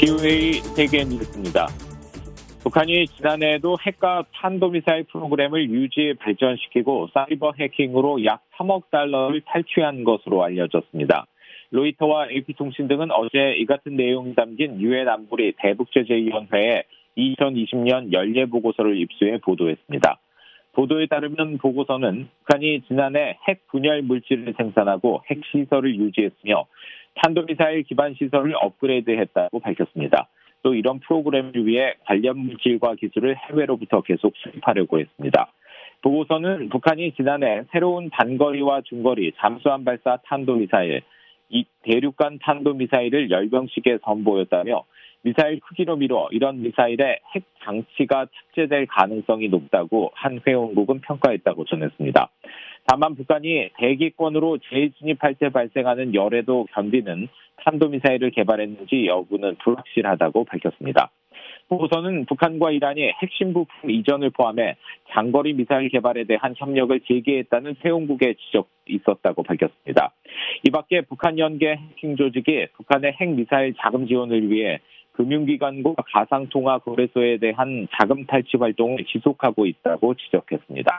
기회의 세계 뉴스입니다. 북한이 지난해에도 핵과 탄도미사일 프로그램을 유지 발전시키고 사이버 해킹으로 약 3억 달러를 탈취한 것으로 알려졌습니다. 로이터와 AP통신 등은 어제 이 같은 내용이 담긴 유엔 안보리 대북제재위원회에 2020년 연례보고서를 입수해 보도했습니다. 보도에 따르면 보고서는 북한이 지난해 핵 분열 물질을 생산하고 핵시설을 유지했으며 탄도미사일 기반 시설을 업그레이드했다고 밝혔습니다. 또 이런 프로그램을 위해 관련 물질과 기술을 해외로부터 계속 수입하려고 했습니다. 보고서는 북한이 지난해 새로운 단거리와 중거리 잠수함 발사 탄도미사일, 이 대륙간 탄도미사일을 열병식에 선보였다며 미사일 크기로 미뤄 이런 미사일에 핵 장치가 탑재될 가능성이 높다고 한 회원국은 평가했다고 전했습니다. 다만 북한이 대기권으로 재진입할 때 발생하는 열에도 견디는 탄도미사일을 개발했는지 여부는 불확실하다고 밝혔습니다. 보고서는 북한과 이란이 핵심 부품 이전을 포함해 장거리 미사일 개발에 대한 협력을 재개했다는 회원국의 지적이 있었다고 밝혔습니다. 이 밖에 북한 연계 해킹 조직이 북한의 핵미사일 자금 지원을 위해 금융기관과 가상통화 거래소에 대한 자금 탈취 활동을 지속하고 있다고 지적했습니다.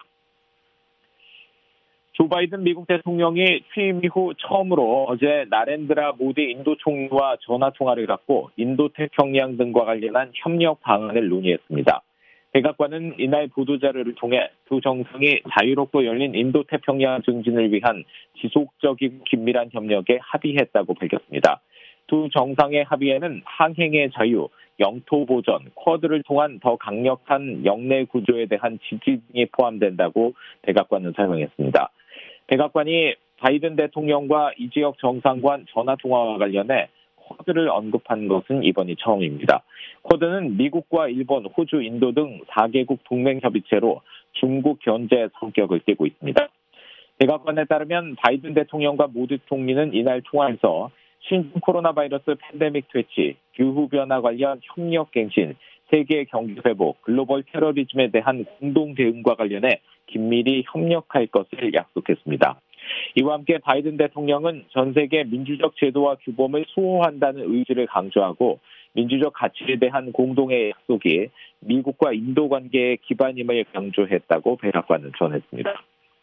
조 바이든 미국 대통령이 취임 이후 처음으로 어제 나렌드라 모디 인도 총리와 전화통화를 갖고 인도태평양 등과 관련한 협력 방안을 논의했습니다. 백악관은 이날 보도자료를 통해 두 정상이 자유롭고 열린 인도태평양 증진을 위한 지속적이고 긴밀한 협력에 합의했다고 밝혔습니다. 두 정상의 합의에는 항행의 자유, 영토 보전, 쿼드를 통한 더 강력한 영내 구조에 대한 지지 등이 포함된다고 백악관은 설명했습니다. 백악관이 바이든 대통령과 이 지역 정상간 전화통화와 관련해 쿼드를 언급한 것은 이번이 처음입니다. 쿼드는 미국과 일본, 호주, 인도 등 4개국 동맹협의체로 중국 견제 성격을 띠고 있습니다. 백악관에 따르면 바이든 대통령과 모디 총리는 이날 통화에서 신종 코로나 바이러스 팬데믹 퇴치, 기후변화 관련 협력 갱신, 세계 경기 회복, 글로벌 테러리즘에 대한 공동 대응과 관련해 긴밀히 협력할 것을 약속했습니다. 이와 함께 바이든 대통령은 전 세계 민주적 제도와 규범을 수호한다는 의지를 강조하고 민주적 가치에 대한 공동의 약속이 미국과 인도 관계의 기반임을 강조했다고 백악관은 전했습니다.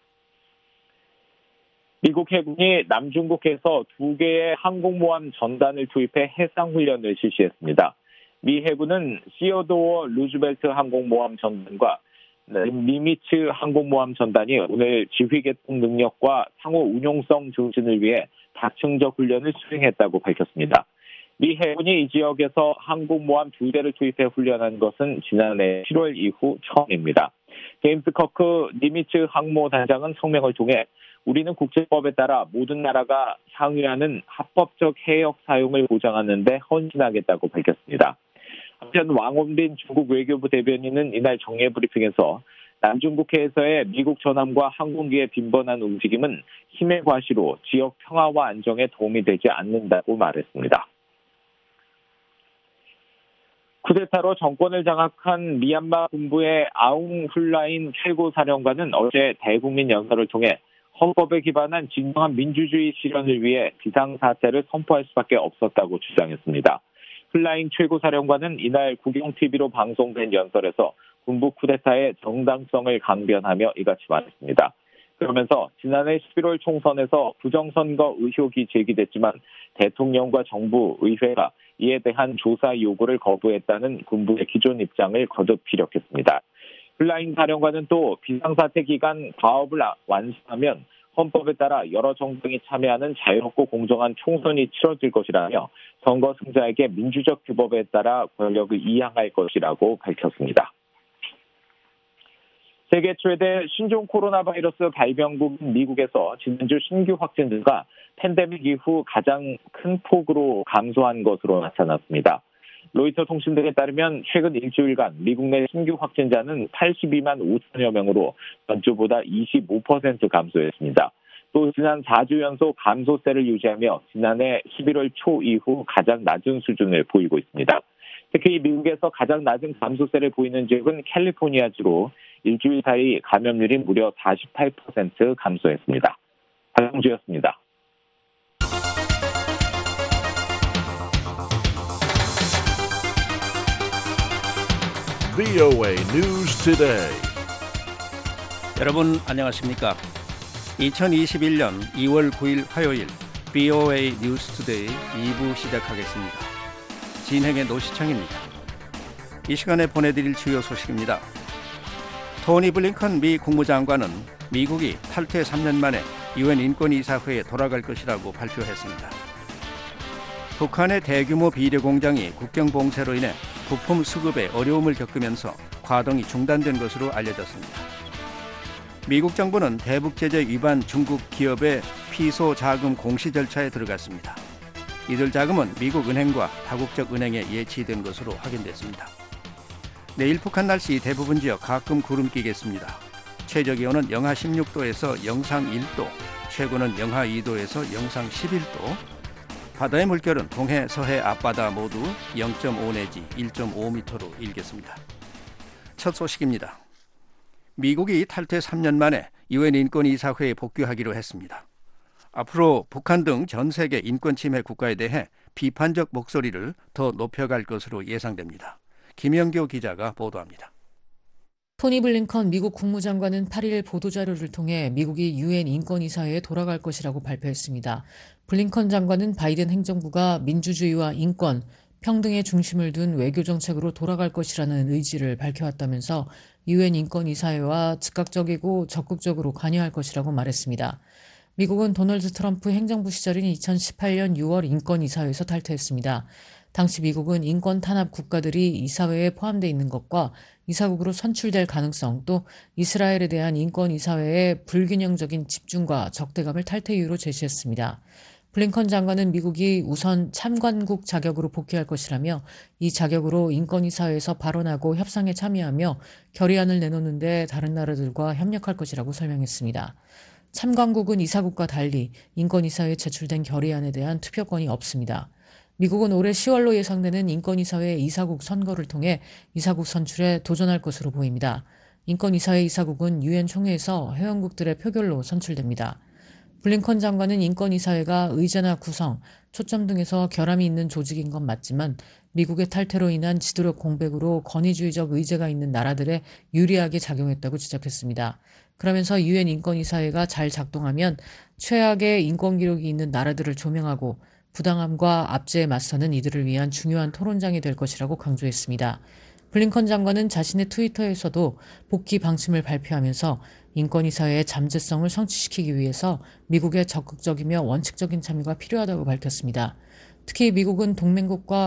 미국 해군이 남중국해에서 2개의 항공모함 전단을 투입해 해상훈련을 실시했습니다. 미 해군은 시어도어 루즈벨트 항공모함 전단과 니미츠 항공모함 전단이 오늘 지휘계통 능력과 상호 운용성 증진을 위해 다층적 훈련을 수행했다고 밝혔습니다. 미 해군이 이 지역에서 항공모함 2대를 투입해 훈련한 것은 지난해 7월 이후 처음입니다. 제임스 커크 니미츠 항모단장은 성명을 통해 우리는 국제법에 따라 모든 나라가 상의하는 합법적 해역 사용을 보장하는 데 헌신하겠다고 밝혔습니다. 한편 왕원빈 중국 외교부 대변인은 이날 정례 브리핑에서 남중국해에서의 미국 전함과 항공기의 빈번한 움직임은 힘의 과시로 지역 평화와 안정에 도움이 되지 않는다고 말했습니다. 쿠데타로 정권을 장악한 미얀마 군부의 아웅 훌라인 최고사령관은 어제 대국민 연설을 통해 헌법에 기반한 진정한 민주주의 실현을 위해 비상사태를 선포할 수밖에 없었다고 주장했습니다. 훌라인 최고사령관은 이날 국영TV로 방송된 연설에서 군부 쿠데타의 정당성을 강변하며 이같이 말했습니다. 그러면서 지난해 11월 총선에서 부정선거 의혹이 제기됐지만 대통령과 정부, 의회가 이에 대한 조사 요구를 거부했다는 군부의 기존 입장을 거듭 피력했습니다. 훌라인 사령관은 또 비상사태 기간 과업을 완수하면 헌법에 따라 여러 정당이 참여하는 자유롭고 공정한 총선이 치러질 것이라며 선거 승자에게 민주적 규범에 따라 권력을 이양할 것이라고 밝혔습니다. 세계 최대 신종 코로나 바이러스 발병국 미국에서 지난주 신규 확진자가 팬데믹 이후 가장 큰 폭으로 감소한 것으로 나타났습니다. 로이터 통신 등에 따르면 최근 일주일간 미국 내 신규 확진자는 82만 5천여 명으로 전주보다 25% 감소했습니다. 또 지난 4주 연속 감소세를 유지하며 지난해 11월 초 이후 가장 낮은 수준을 보이고 있습니다. 특히 미국에서 가장 낮은 감소세를 보이는 지역은 캘리포니아주로 일주일 사이 감염률이 무려 48% 감소했습니다. 박영주였습니다. VOA News Today. 여러분 안녕하십니까? 2021년 2월 9일 화요일 VOA 뉴스 투데이 2부 시작하겠습니다. 진행의 노시창입니다. 이 시간에 보내드릴 주요 소식입니다. 토니 블링컨 미 국무장관은 미국이 탈퇴 3년 만에 유엔 인권이사회에 돌아갈 것이라고 발표했습니다. 북한의 대규모 비료 공장이 국경 봉쇄로 인해 부품 수급에 어려움을 겪으면서 과동이 중단된 것으로 알려졌습니다. 미국 정부는 대북 제재 위반 중국 기업의 피소 자금 공시 절차에 들어갔습니다. 이들 자금은 미국 은행과 다국적 은행에 예치된 것으로 확인됐습니다. 내일 북한 날씨 대부분 지역 가끔 구름 끼겠습니다. 최저 기온은 영하 16도에서 영상 1도, 최고는 영하 2도에서 영상 11도. 바다의 물결은 동해, 서해 앞바다 모두 0.5 내지 1.5m로 일겠습니다. 첫 소식입니다. 미국이 탈퇴 3년 만에 유엔 인권이사회에 복귀하기로 했습니다. 앞으로 북한 등 전 세계 인권 침해 국가에 대해 비판적 목소리를 더 높여갈 것으로 예상됩니다. 김영교 기자가 보도합니다. 토니 블링컨 미국 국무장관은 8일 보도자료를 통해 미국이 유엔 인권이사회에 돌아갈 것이라고 발표했습니다. 블링컨 장관은 바이든 행정부가 민주주의와 인권, 평등의 중심을 둔 외교정책으로 돌아갈 것이라는 의지를 밝혀왔다면서 유엔 인권이사회와 즉각적이고 적극적으로 관여할 것이라고 말했습니다. 미국은 도널드 트럼프 행정부 시절인 2018년 6월 인권이사회에서 탈퇴했습니다. 당시 미국은 인권 탄압 국가들이 이사회에 포함되어 있는 것과 이사국으로 선출될 가능성, 또 이스라엘에 대한 인권이사회의 불균형적인 집중과 적대감을 탈퇴 이유로 제시했습니다. 블링컨 장관은 미국이 우선 참관국 자격으로 복귀할 것이라며 이 자격으로 인권이사회에서 발언하고 협상에 참여하며 결의안을 내놓는 데 다른 나라들과 협력할 것이라고 설명했습니다. 참관국은 이사국과 달리 인권이사회에 제출된 결의안에 대한 투표권이 없습니다. 미국은 올해 10월로 예상되는 인권이사회 이사국 선거를 통해 이사국 선출에 도전할 것으로 보입니다. 인권이사회 이사국은 유엔 총회에서 회원국들의 표결로 선출됩니다. 블링컨 장관은 인권이사회가 의제나 구성, 초점 등에서 결함이 있는 조직인 건 맞지만 미국의 탈퇴로 인한 지도력 공백으로 권위주의적 의제가 있는 나라들에 유리하게 작용했다고 지적했습니다. 그러면서 유엔 인권이사회가 잘 작동하면 최악의 인권 기록이 있는 나라들을 조명하고 부당함과 압제에 맞서는 이들을 위한 중요한 토론장이 될 것이라고 강조했습니다. 블링컨 장관은 자신의 트위터에서도 복귀 방침을 발표하면서 인권이사회의 잠재성을 성취시키기 위해서 미국의 적극적이며 원칙적인 참여가 필요하다고 밝혔습니다. 특히 미국은 동맹국과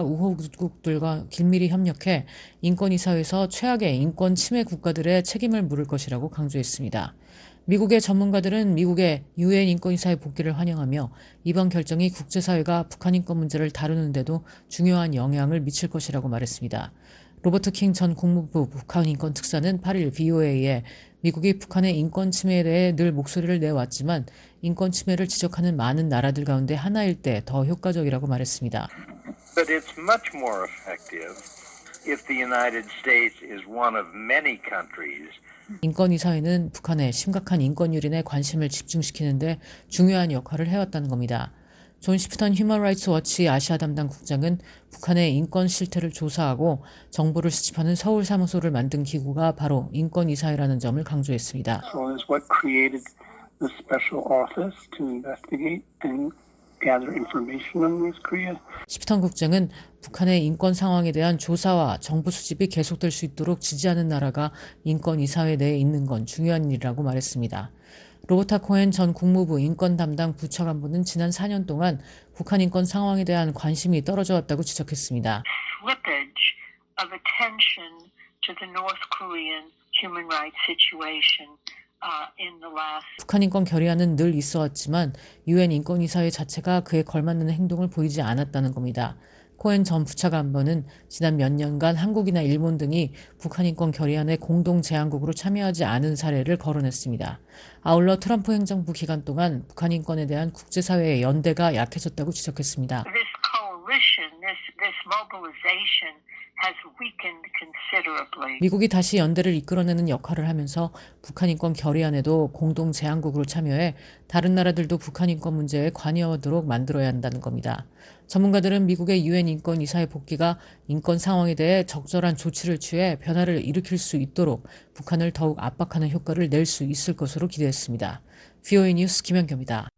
우호국들과 긴밀히 협력해 인권이사회에서 최악의 인권 침해 국가들의 책임을 물을 것이라고 강조했습니다. 미국의 전문가들은 미국의 유엔 인권이사회 복귀를 환영하며 이번 결정이 국제사회가 북한 인권 문제를 다루는 데도 중요한 영향을 미칠 것이라고 말했습니다. 로버트 킹 전 국무부 북한 인권 특사는 8일 VOA에 미국이 북한의 인권 침해에 대해 늘 목소리를 내왔지만 인권 침해를 지적하는 많은 나라들 가운데 하나일 때 더 효과적이라고 말했습니다. But it's much more effective if the United States is one of many countries. 인권이사회는 북한의 심각한 인권 유린에 관심을 집중시키는 데 중요한 역할을 해왔다는 겁니다. 존 시프턴 휴먼 라이츠 워치 아시아 담당 국장은 북한의 인권 실태를 조사하고 정보를 수집하는 서울 사무소를 만든 기구가 바로 인권이사회라는 점을 강조했습니다. 시프턴 국장은 북한의 인권 상황에 대한 조사와 정보 수집이 계속될 수 있도록 지지하는 나라가 인권이사회 내에 있는 건 중요한 일이라고 말했습니다. 로버타 코엔 전 국무부 인권 담당 부차관보는 지난 4년 동안 북한 인권 상황에 대한 관심이 떨어져 왔다고 지적했습니다. 북한 인권 결의안은 늘 있어왔지만 유엔 인권이사회 자체가 그에 걸맞는 행동을 보이지 않았다는 겁니다. 코엔 전 부차관보는 지난 몇 년간 한국이나 일본 등이 북한 인권 결의안에 공동 제안국으로 참여하지 않은 사례를 거론했습니다. 아울러 트럼프 행정부 기간 동안 북한 인권에 대한 국제사회의 연대가 약해졌다고 지적했습니다. This coalition, this mobilization has weakened considerably. 미국이 다시 연대를 이끌어내는 역할을 하면서 북한 인권 결의안에도 공동 제안국으로 참여해 다른 나라들도 북한 인권 문제에 관여하도록 만들어야 한다는 겁니다. 전문가들은 미국의 유엔 인권 이사의 복귀가 인권 상황에 대해 적절한 조치를 취해 변화를 일으킬 수 있도록 북한을 더욱 압박하는 효과를 낼 수 있을 것으로 기대했습니다. VOA 뉴스 김현경입니다.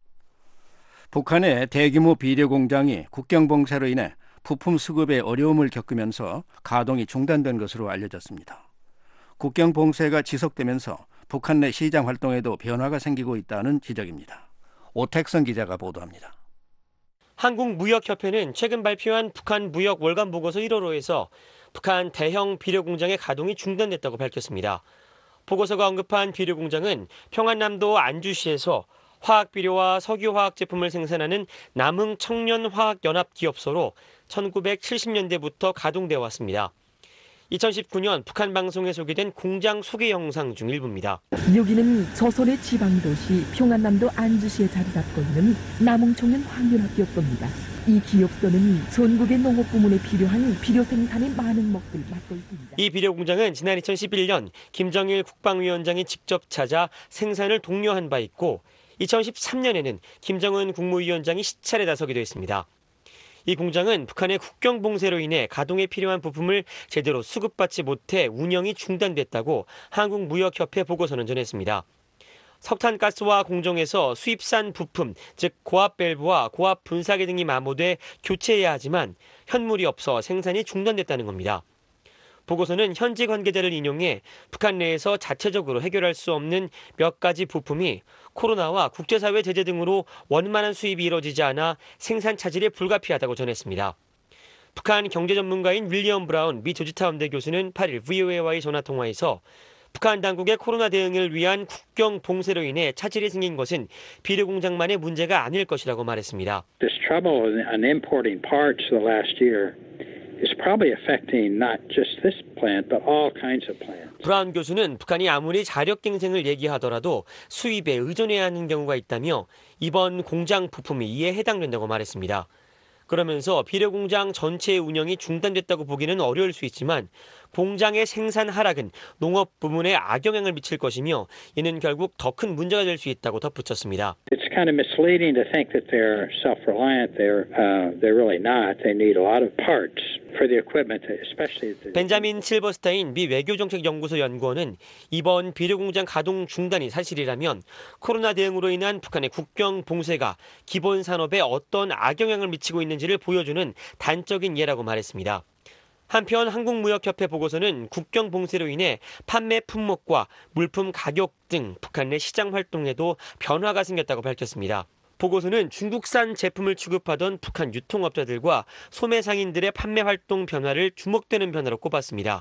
북한의 대규모 비료 공장이 국경 봉쇄로 인해 부품 수급에 어려움을 겪으면서 가동이 중단된 것으로 알려졌습니다. 국경 봉쇄가 지속되면서 북한 내 시장 활동에도 변화가 생기고 있다는 지적입니다. 오택선 기자가 보도합니다. 한국무역협회는 최근 발표한 북한 무역 월간 보고서 1호로에서 북한 대형 비료 공장의 가동이 중단됐다고 밝혔습니다. 보고서가 언급한 비료 공장은 평안남도 안주시에서 화학비료와 석유화학 제품을 생산하는 남흥청년화학연합기업소로 1970년대부터 가동되어 왔습니다. 2019년 북한 방송에 소개된 공장 소개 영상 중 일부입니다. 여기는 조선의 지방도시 평안남도 안주시에 자리 잡고 있는 남흥청년화학연합기업소입니다. 이 기업소는 전국의 농업부문에 필요한 비료 생산의 많은 몫을 맡고 있습니다. 이 비료 공장은 지난 2011년 김정일 국방위원장이 직접 찾아 생산을 독려한 바 있고 2013년에는 김정은 국무위원장이 시찰에 나서기도 했습니다. 이 공장은 북한의 국경 봉쇄로 인해 가동에 필요한 부품을 제대로 수급받지 못해 운영이 중단됐다고 한국무역협회 보고서는 전했습니다. 석탄가스와 공정에서 수입산 부품, 즉 고압 밸브와 고압 분사기 등이 마모돼 교체해야 하지만 현물이 없어 생산이 중단됐다는 겁니다. 보고서는 현지 관계자를 인용해 북한 내에서 자체적으로 해결할 수 없는 몇 가지 부품이 코로나와 국제사회 제재 등으로 원만한 수입이 이뤄지지 않아 생산 차질에 불가피하다고 전했습니다. 북한 경제 전문가인 윌리엄 브라운 미 조지타운대 교수는 8일 VOA와의 전화통화에서 북한 당국의 코로나 대응을 위한 국경 봉쇄로 인해 차질이 생긴 것은 비료 공장만의 문제가 아닐 것이라고 말했습니다. This trouble in importing parts the last year is probably affecting not just this plant but all kinds of plants. 브라운 교수는 북한이 아무리 자력 갱생을 얘기하더라도 수입에 의존해야 하는 경우가 있다며 이번 공장 부품이 이에 해당된다고 말했습니다. 그러면서 비료 공장 전체의 운영이 중단됐다고 보기는 어려울 수 있지만 공장의 생산 하락은 농업 부문에 악영향을 미칠 것이며 이는 결국 더 큰 문제가 될 수 있다고 덧붙였습니다. It's kind of misleading to think that they're self-reliant. They're really not. They need a lot of parts for the equipment, especially. 벤자민 실버스타인 미 외교정책연구소 연구원은 이번 비료 공장 가동 중단이 사실이라면 코로나 대응으로 인한 북한의 국경 봉쇄가 기본 산업에 어떤 악영향을 미치고 있는지를 보여주는 단적인 예라고 말했습니다. 한편 한국무역협회 보고서는 국경 봉쇄로 인해 판매 품목과 물품 가격 등 북한 내 시장 활동에도 변화가 생겼다고 밝혔습니다. 보고서는 중국산 제품을 취급하던 북한 유통업자들과 소매 상인들의 판매 활동 변화를 주목되는 변화로 꼽았습니다.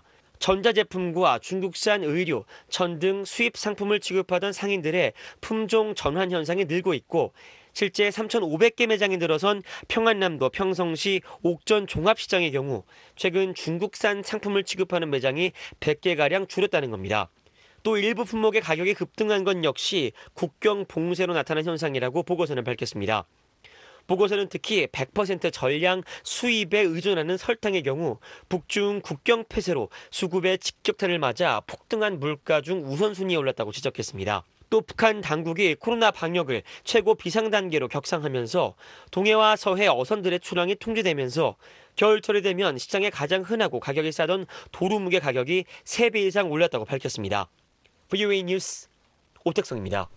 전자제품과 중국산 의류, 천 등 수입 상품을 취급하던 상인들의 품종 전환 현상이 늘고 있고 실제 3,500개 매장이 늘어선 평안남도 평성시 옥전 종합시장의 경우 최근 중국산 상품을 취급하는 매장이 100개가량 줄었다는 겁니다. 또 일부 품목의 가격이 급등한 건 역시 국경 봉쇄로 나타난 현상이라고 보고서는 밝혔습니다. 보고서는 특히 100% 전량 수입에 의존하는 설탕의 경우 북중 국경 폐쇄로 수급의 직격탄을 맞아 폭등한 물가 중 우선순위에 올랐다고 지적했습니다. 또 북한 당국이 코로나 방역을 최고 비상단계로 격상하면서 동해와 서해 어선들의 출항이 통제되면서 겨울철이 되면 시장에 가장 흔하고 가격이 싸던 도루묵의 가격이 3배 이상 올랐다고 밝혔습니다. VOA 뉴스 오택성입니다.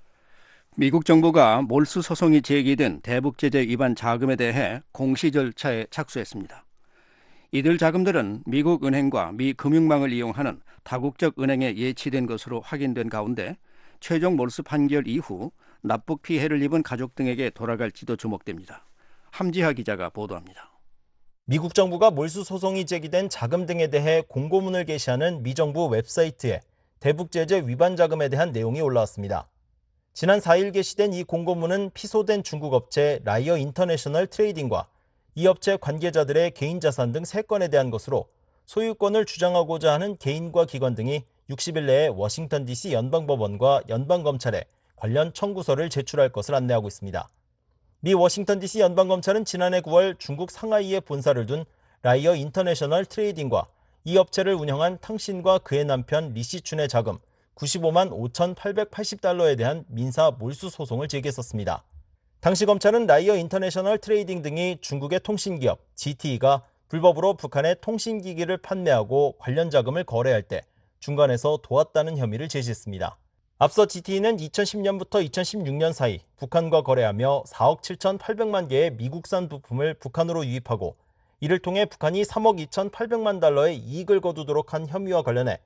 미국 정부가 몰수 소송이 제기된 대북제재 위반 자금에 대해 공시 절차에 착수했습니다. 이들 자금들은 미국 은행과 미 금융망을 이용하는 다국적 은행에 예치된 것으로 확인된 가운데 최종 몰수 판결 이후 납북 피해를 입은 가족 등에게 돌아갈지도 주목됩니다. 함지하 기자가 보도합니다. 미국 정부가 몰수 소송이 제기된 자금 등에 대해 공고문을 게시하는 미 정부 웹사이트에 대북제재 위반 자금에 대한 내용이 올라왔습니다. 지난 4일 게시된 이 공고문은 피소된 중국 업체 라이어 인터내셔널 트레이딩과 이 업체 관계자들의 개인 자산 등 3건에 대한 것으로 소유권을 주장하고자 하는 개인과 기관 등이 60일 내에 워싱턴 DC 연방법원과 연방검찰에 관련 청구서를 제출할 것을 안내하고 있습니다. 미 워싱턴 DC 연방검찰은 지난해 9월 중국 상하이에 본사를 둔 라이어 인터내셔널 트레이딩과 이 업체를 운영한 탕신과 그의 남편 리시춘의 자금 95만 5,880달러에 대한 민사 몰수 소송을 제기했었습니다. 당시 검찰은 라이어 인터내셔널 트레이딩 등이 중국의 통신기업 GTE가 불법으로 북한에 통신기기를 판매하고 관련 자금을 거래할 때 중간에서 도왔다는 혐의를 제시했습니다. 앞서 GTE는 2010년부터 2016년 사이 북한과 거래하며 4억 7,800만 개의 미국산 부품을 북한으로 유입하고 이를 통해 북한이 3억 2,800만 달러의 이익을 거두도록 한 혐의와 관련해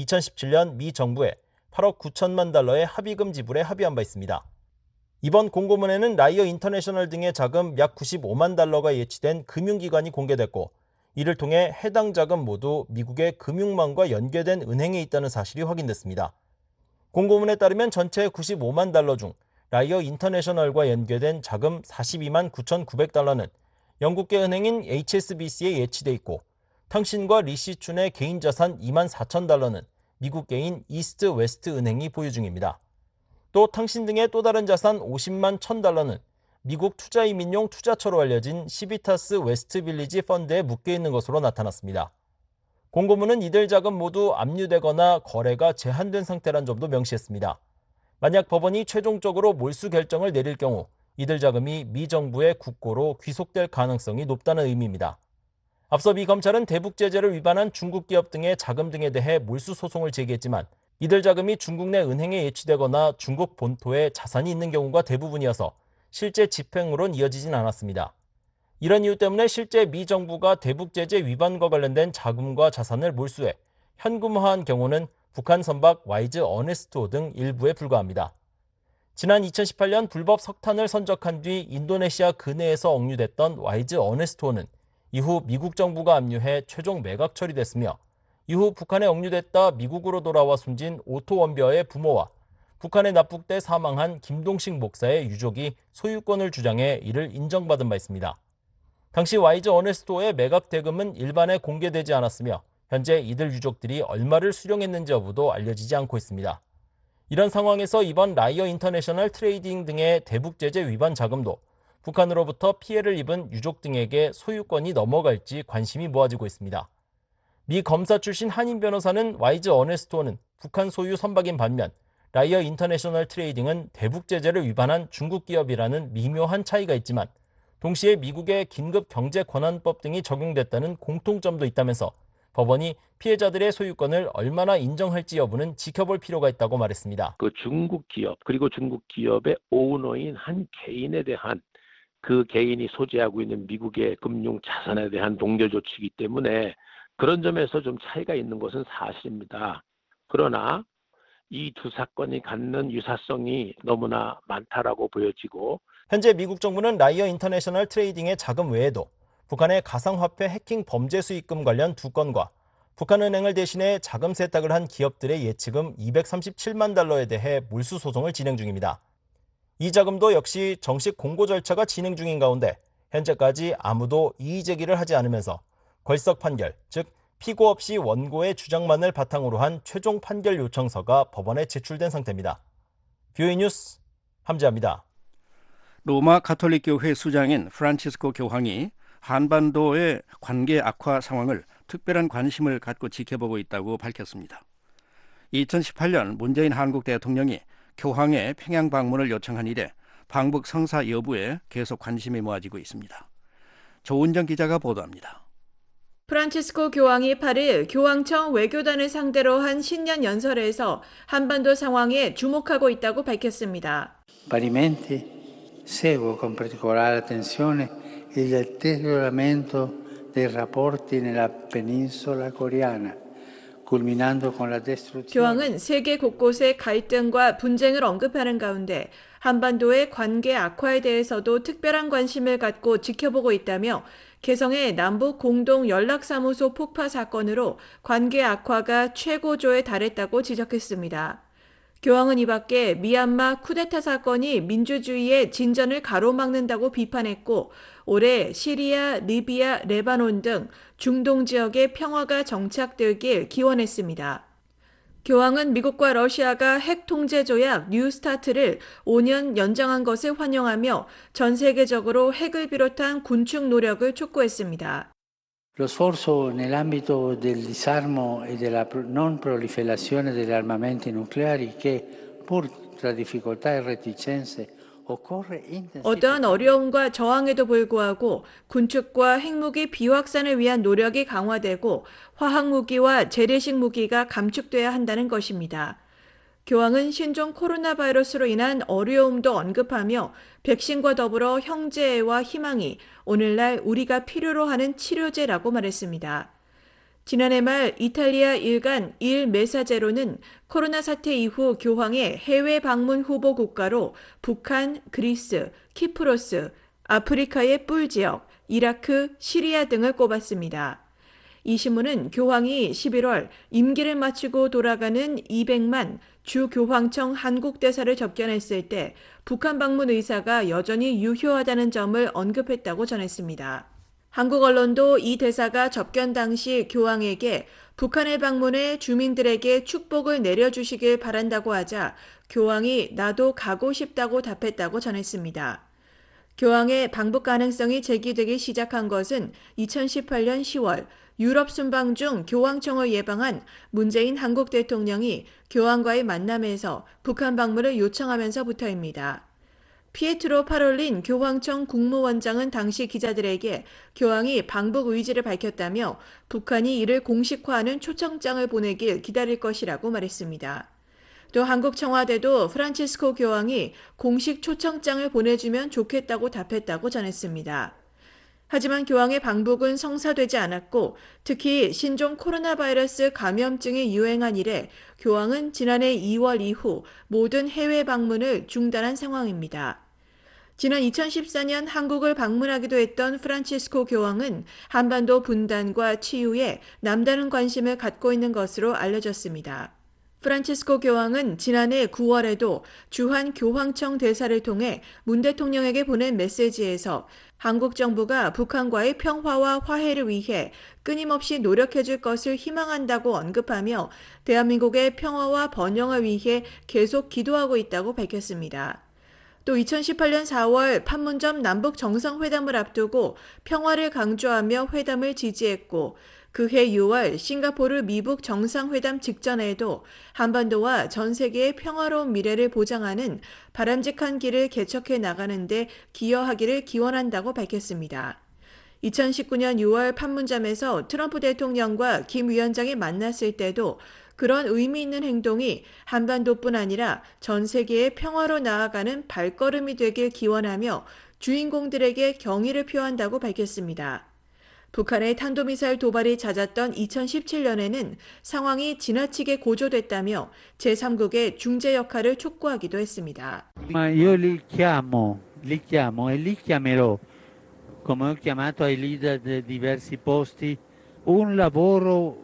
2017년 미 정부에 8억 9천만 달러의 합의금 지불에 합의한 바 있습니다. 이번 공고문에는 라이어 인터내셔널 등의 자금 약 95만 달러가 예치된 금융기관이 공개됐고 이를 통해 해당 자금 모두 미국의 금융망과 연계된 은행에 있다는 사실이 확인됐습니다. 공고문에 따르면 전체 95만 달러 중 라이어 인터내셔널과 연계된 자금 42만 9,900달러는 영국계 은행인 HSBC에 예치돼 있고 탕신과 리시춘의 개인 자산 2만 4천 달러는 미국계인 이스트 웨스트 은행이 보유 중입니다. 또 탕신 등의 또 다른 자산 50만 1,000달러는 미국 투자이민용 투자처로 알려진 시비타스 웨스트 빌리지 펀드에 묶여 있는 것으로 나타났습니다. 공고문은 이들 자금 모두 압류되거나 거래가 제한된 상태란 점도 명시했습니다. 만약 법원이 최종적으로 몰수 결정을 내릴 경우 이들 자금이 미 정부의 국고로 귀속될 가능성이 높다는 의미입니다. 앞서 미 검찰은 대북 제재를 위반한 중국 기업 등의 자금 등에 대해 몰수 소송을 제기했지만 이들 자금이 중국 내 은행에 예치되거나 중국 본토에 자산이 있는 경우가 대부분이어서 실제 집행으론 이어지진 않았습니다. 이런 이유 때문에 실제 미 정부가 대북 제재 위반과 관련된 자금과 자산을 몰수해 현금화한 경우는 북한 선박 와이즈 어네스트호 등 일부에 불과합니다. 지난 2018년 불법 석탄을 선적한 뒤 인도네시아 근해에서 억류됐던 와이즈 어네스트호는 이후 미국 정부가 압류해 최종 매각 처리됐으며 이후 북한에 억류됐다 미국으로 돌아와 숨진 오토 원벼의 부모와 북한에 납북돼 사망한 김동식 목사의 유족이 소유권을 주장해 이를 인정받은 바 있습니다. 당시 와이즈 어네스트호의 매각 대금은 일반에 공개되지 않았으며 현재 이들 유족들이 얼마를 수령했는지 여부도 알려지지 않고 있습니다. 이런 상황에서 이번 라이어 인터내셔널 트레이딩 등의 대북 제재 위반 자금도 북한으로부터 피해를 입은 유족 등에게 소유권이 넘어갈지 관심이 모아지고 있습니다. 미 검사 출신 한인 변호사는 와이즈 어네스트호는 북한 소유 선박인 반면 라이어 인터내셔널 트레이딩은 대북 제재를 위반한 중국 기업이라는 미묘한 차이가 있지만 동시에 미국의 긴급 경제 권한법 등이 적용됐다는 공통점도 있다면서 법원이 피해자들의 소유권을 얼마나 인정할지 여부는 지켜볼 필요가 있다고 말했습니다. 그 중국 기업 그리고 중국 기업의 오너인 한 개인에 대한 그 개인이 소지하고 있는 미국의 금융 자산에 대한 동결 조치이기 때문에 그런 점에서 좀 차이가 있는 것은 사실입니다. 그러나 이 두 사건이 갖는 유사성이 너무나 많다라고 보여지고 현재 미국 정부는 라이어 인터내셔널 트레이딩의 자금 외에도 북한의 가상화폐 해킹 범죄 수익금 관련 2건과 북한은행을 대신해 자금 세탁을 한 기업들의 예치금 237만 달러에 대해 몰수 소송을 진행 중입니다. 이 자금도 역시 정식 공고 절차가 진행 중인 가운데 현재까지 아무도 이의 제기를 하지 않으면서 걸석 판결, 즉 피고 없이 원고의 주장만을 바탕으로 한 최종 판결 요청서가 법원에 제출된 상태입니다. 뷰이 뉴스 함지아입니다. 로마 가톨릭 교회 수장인 프란치스코 교황이 한반도의 관계 악화 상황을 특별한 관심을 갖고 지켜보고 있다고 밝혔습니다. 2018년 문재인 한국 대통령이 교황의 평양 방문을 요청한 이래 방북 성사 여부에 계속 관심이 모아지고 있습니다. 조은정 기자가 보도합니다. 프란치스코 교황이 8일 교황청 외교단을 상대로 한 신년 연설에서 한반도 상황에 주목하고 있다고 밝혔습니다. Parimenti seguo con particolare attenzione il deterioramento dei rapporti nella penisola coreana, culminando con la destruzione. 교황은 세계 곳곳의 갈등과 분쟁을 언급하는 가운데 한반도의 관계 악화에 대해서도 특별한 관심을 갖고 지켜보고 있다며 개성의 남북 공동 연락사무소 폭파 사건으로 관계 악화가 최고조에 달했다고 지적했습니다. 교황은 이 밖에 미얀마 쿠데타 사건이 민주주의의 진전을 가로막는다고 비판했고 올해 시리아, 리비아, 레바논 등 중동 지역의 평화가 정착되길 기원했습니다. 교황은 미국과 러시아가 핵 통제 조약 뉴스타트를 5년 연장한 것을 환영하며 전 세계적으로 핵을 비롯한 군축 노력을 촉구했습니다. Lo sforzo nell'ambito del disarmo e della non proliferazione degli armamenti nucleari che, pur tra difficoltà e reticenze, 어떠한 어려움과 저항에도 불구하고 군축과 핵무기 비확산을 위한 노력이 강화되고 화학무기와 재래식 무기가 감축돼야 한다는 것입니다. 교황은 신종 코로나 바이러스로 인한 어려움도 언급하며 백신과 더불어 형제와 희망이 오늘날 우리가 필요로 하는 치료제라고 말했습니다. 지난해 말 이탈리아 일간 일 메사제로는 코로나 사태 이후 교황의 해외 방문 후보 국가로 북한, 그리스, 키프로스, 아프리카의 뿔 지역, 이라크, 시리아 등을 꼽았습니다. 이 신문은 교황이 11월 임기를 마치고 돌아가는 200만 주 교황청 한국 대사를 접견했을 때 북한 방문 의사가 여전히 유효하다는 점을 언급했다고 전했습니다. 한국 언론도 이 대사가 접견 당시 교황에게 북한을 방문해 주민들에게 축복을 내려주시길 바란다고 하자 교황이 나도 가고 싶다고 답했다고 전했습니다. 교황의 방북 가능성이 제기되기 시작한 것은 2018년 10월 유럽 순방 중 교황청을 예방한 문재인 한국 대통령이 교황과의 만남에서 북한 방문을 요청하면서부터입니다. 피에트로 파롤린 교황청 국무원장은 당시 기자들에게 교황이 방북 의지를 밝혔다며 북한이 이를 공식화하는 초청장을 보내길 기다릴 것이라고 말했습니다. 또 한국 청와대도 프란치스코 교황이 공식 초청장을 보내주면 좋겠다고 답했다고 전했습니다. 하지만 교황의 방북은 성사되지 않았고 특히 신종 코로나 바이러스 감염증이 유행한 이래 교황은 지난해 2월 이후 모든 해외 방문을 중단한 상황입니다. 지난 2014년 한국을 방문하기도 했던 프란치스코 교황은 한반도 분단과 치유에 남다른 관심을 갖고 있는 것으로 알려졌습니다. 프란치스코 교황은 지난해 9월에도 주한 교황청 대사를 통해 문 대통령에게 보낸 메시지에서 한국 정부가 북한과의 평화와 화해를 위해 끊임없이 노력해 줄 것을 희망한다고 언급하며 대한민국의 평화와 번영을 위해 계속 기도하고 있다고 밝혔습니다. 또 2018년 4월 판문점 남북 정상회담을 앞두고 평화를 강조하며 회담을 지지했고 그해 6월 싱가포르 미북 정상회담 직전에도 한반도와 전 세계의 평화로운 미래를 보장하는 바람직한 길을 개척해 나가는 데 기여하기를 기원한다고 밝혔습니다. 2019년 6월 판문점에서 트럼프 대통령과 김 위원장이 만났을 때도 그런 의미 있는 행동이 한반도뿐 아니라 전 세계의 평화로 나아가는 발걸음이 되길 기원하며 주인공들에게 경의를 표한다고 밝혔습니다. 북한의 탄도미사일 도발이 잦았던 2017년에는 상황이 지나치게 고조됐다며 제3국의 중재 역할을 촉구하기도 했습니다. Io li chiamo e li chiamerò, come ho chiamato ai leader di diversi posti, un lavoro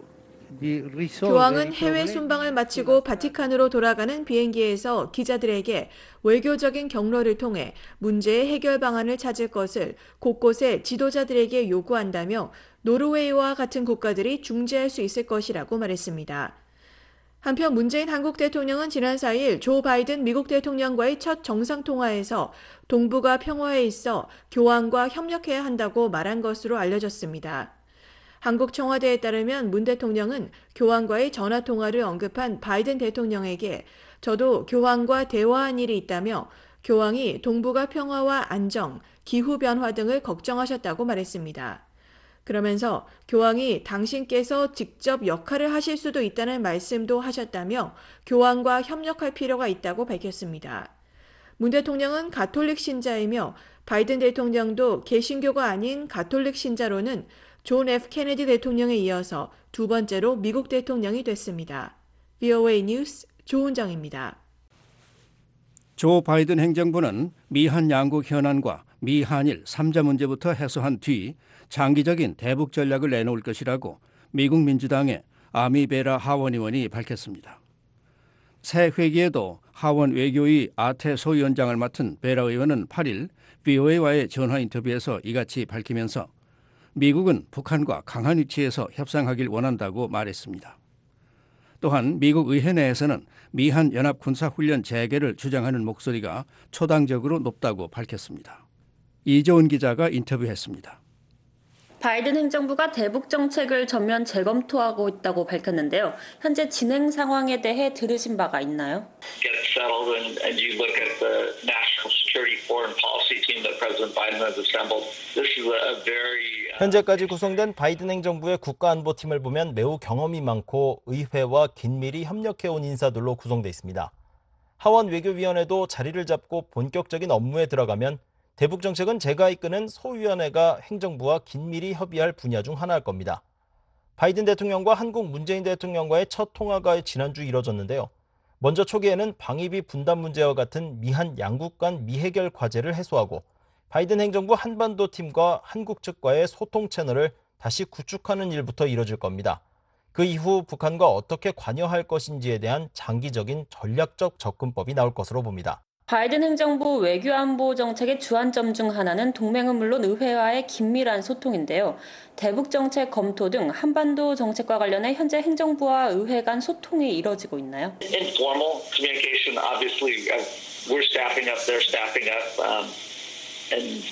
교황은 해외 순방을 마치고 바티칸으로 돌아가는 비행기에서 기자들에게 외교적인 경로를 통해 문제의 해결 방안을 찾을 것을 곳곳에 지도자들에게 요구한다며 노르웨이와 같은 국가들이 중재할 수 있을 것이라고 말했습니다. 한편 문재인 한국 대통령은 지난 4일 조 바이든 미국 대통령과의 첫 정상통화에서 동북아 평화에 있어 교황과 협력해야 한다고 말한 것으로 알려졌습니다. 한국 청와대에 따르면 문 대통령은 교황과의 전화통화를 언급한 바이든 대통령에게 저도 교황과 대화한 일이 있다며 교황이 동북아 평화와 안정, 기후변화 등을 걱정하셨다고 말했습니다. 그러면서 교황이 당신께서 직접 역할을 하실 수도 있다는 말씀도 하셨다며 교황과 협력할 필요가 있다고 밝혔습니다. 문 대통령은 가톨릭 신자이며 바이든 대통령도 개신교가 아닌 가톨릭 신자로는 존 F. 케네디 대통령에 이어서 두 번째로 미국 대통령이 됐습니다. VOA 뉴스 조은정입니다. 조 바이든 행정부는 미한 양국 현안과 미한일 3자 문제부터 해소한 뒤 장기적인 대북 전략을 내놓을 것이라고 미국 민주당의 아미 베라 하원 의원이 밝혔습니다. 새 회기에도 하원 외교위 아태 소위원장을 맡은 베라 의원은 8일 VOA와의 전화 인터뷰에서 이같이 밝히면서 미국은 북한과 강한 위치에서 협상하길 원한다고 말했습니다. 또한 미국 의회 내에서는 미한 연합 군사훈련 재개를 주장하는 목소리가 초당적으로 높다고 밝혔습니다. 이조은 기자가 인터뷰했습니다. 바이든 행정부가 대북 정책을 전면 재검토하고 있다고 밝혔는데요. 현재 진행 상황에 대해 들으신 바가 있나요? Get settled and you look at the national security foreign policy team that President Biden has assembled. This is a very 현재까지 구성된 바이든 행정부의 국가안보팀을 보면 매우 경험이 많고 의회와 긴밀히 협력해온 인사들로 구성돼 있습니다. 하원 외교위원회도 자리를 잡고 본격적인 업무에 들어가면 대북 정책은 제가 이끄는 소위원회가 행정부와 긴밀히 협의할 분야 중 하나일 겁니다. 바이든 대통령과 한국 문재인 대통령과의 첫 통화가 지난주 이뤄졌는데요. 먼저 초기에는 방위비 분담 문제와 같은 미한 양국 간 미해결 과제를 해소하고 바이든 행정부 한반도 팀과 한국 측과의 소통 채널을 다시 구축하는 일부터 이뤄질 겁니다. 그 이후 북한과 어떻게 관여할 것인지에 대한 장기적인 전략적 접근법이 나올 것으로 봅니다. 바이든 행정부 외교안보 정책의 주안점 중 하나는 동맹은 물론 의회와의 긴밀한 소통인데요. 대북 정책 검토 등 한반도 정책과 관련해 현재 행정부와 의회 간 소통이 이뤄지고 있나요? informal communication. Obviously, we're staffing up, they're staffing up, and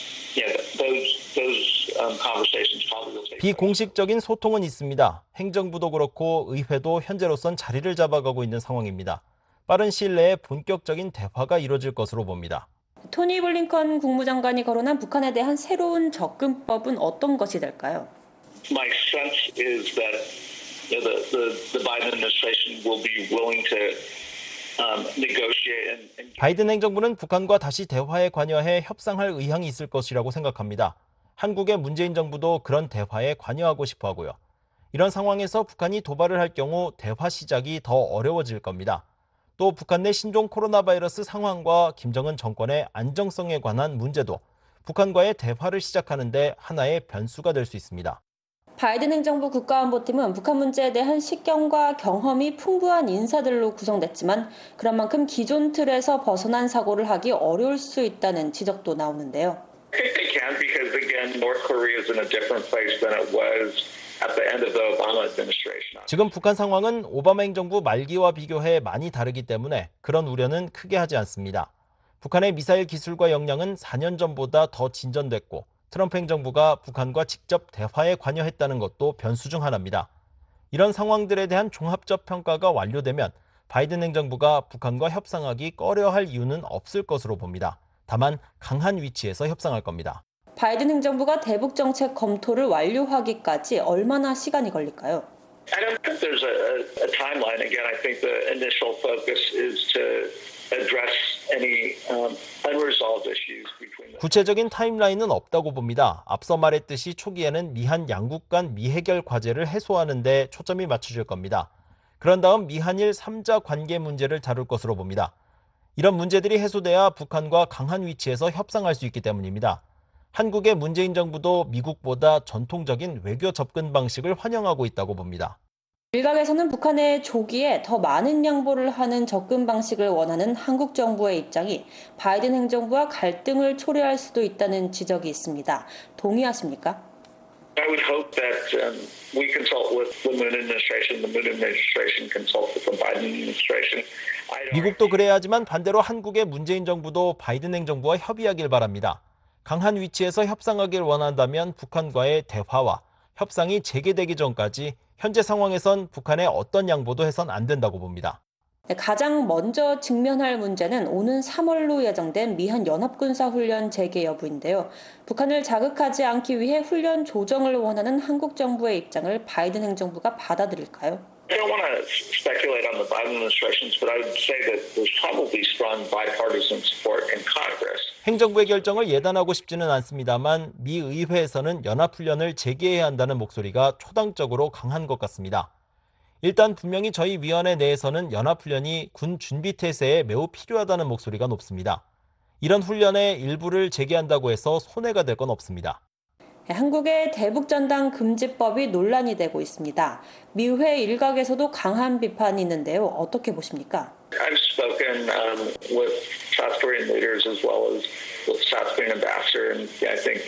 those conversations probably will take. 비공식적인 소통은 있습니다. 행정부도 그렇고 의회도 현재로선 자리를 잡아가고 있는 상황입니다. 빠른 시일 내에 본격적인 대화가 이뤄질 것으로 봅니다. 토니 블링컨 국무장관이 거론한 북한에 대한 새로운 접근법은 어떤 것이 될까요? My sense is that the Biden administration will be willing to negotiate and 바이든 행정부는 북한과 다시 대화에 관여해 협상할 의향이 있을 것이라고 생각합니다. 한국의 문재인 정부도 그런 대화에 관여하고 싶어 하고요. 이런 상황에서 북한이 도발을 할 경우 대화 시작이 더 어려워질 겁니다. 또 북한 내 신종 코로나 바이러스 상황과 김정은 정권의 안정성에 관한 문제도 북한과의 대화를 시작하는 데 하나의 변수가 될 수 있습니다. 바이든 행정부 국가안보팀은 북한 문제에 대한 식견과 경험이 풍부한 인사들로 구성됐지만 그런 만큼 기존 틀에서 벗어난 사고를 하기 어려울 수 있다는 지적도 나오는데요. I think they can because again, North Korea is in a different place than it was at the end of the Obama administration. 지금 북한 상황은 오바마 행정부 말기와 비교해 많이 다르기 때문에 그런 우려는 크게 하지 않습니다. 북한의 미사일 기술과 역량은 4년 전보다 더 진전됐고 트럼프 행정부가 북한과 직접 대화에 관여했다는 것도 변수 중 하나입니다. 이런 상황들에 대한 종합적 평가가 완료되면 바이든 행정부가 북한과 협상하기 꺼려할 이유는 없을 것으로 봅니다. 다만 강한 위치에서 협상할 겁니다. 바이든 행정부가 대북 정책 검토를 완료하기까지 얼마나 시간이 걸릴까요? I don't think there's a timeline. Again, I think the initial focus is to address any unresolved issues between them. 구체적인 타임라인은 없다고 봅니다. 앞서 말했듯이 초기에는 미한 양국 간 미해결 과제를 해소하는 데 초점이 맞춰질 겁니다. 그런 다음 미한일 3자 관계 문제를 다룰 것으로 봅니다. 이런 문제들이 해소돼야 북한과 강한 위치에서 협상할 수 있기 때문입니다. 한국의 문재인 정부도 미국보다 전통적인 외교 접근 방식을 환영하고 있다고 봅니다. 일각에서는 북한의 조기에 더 많은 양보를 하는 접근 방식을 원하는 한국 정부의 입장이 바이든 행정부와 갈등을 초래할 수도 있다는 지적이 있습니다. 동의하십니까? I would hope that we consult with the Moon administration, the Moon administration consult with the Biden administration. 미국도 그래야 하지만 반대로 한국의 문재인 정부도 바이든 행정부와 협의하길 바랍니다. 강한 위치에서 협상하길 원한다면 북한과의 대화와 협상이 재개되기 전까지 현재 상황에선 북한에 어떤 양보도 해선 안 된다고 봅니다. 가장 먼저 직면할 문제는 오는 3월로 예정된 미한 연합군사훈련 재개 여부인데요. 북한을 자극하지 않기 위해 훈련 조정을 원하는 한국 정부의 입장을 바이든 행정부가 받아들일까요? I don't want to speculate on the Biden administration, but I would say that there's probably strong bipartisan support in Congress. 행정부의 결정을 예단하고 싶지는 않습니다만 미 의회에서는 연합훈련을 재개해야 한다는 목소리가 초당적으로 강한 것 같습니다. 일단 분명히 저희 위원회 내에서는 연합훈련이 군 준비태세에 매우 필요하다는 목소리가 높습니다. 이런 훈련의 일부를 재개한다고 해서 손해가 될 건 없습니다. 한국의 대북전단 금지법이 논란이 되고 있습니다. 미회 일각에서도 강한 비판이 있는데요. 어떻게 보십니까? I've spoken with South Korean leaders as well as with South Korean ambassador, and I think,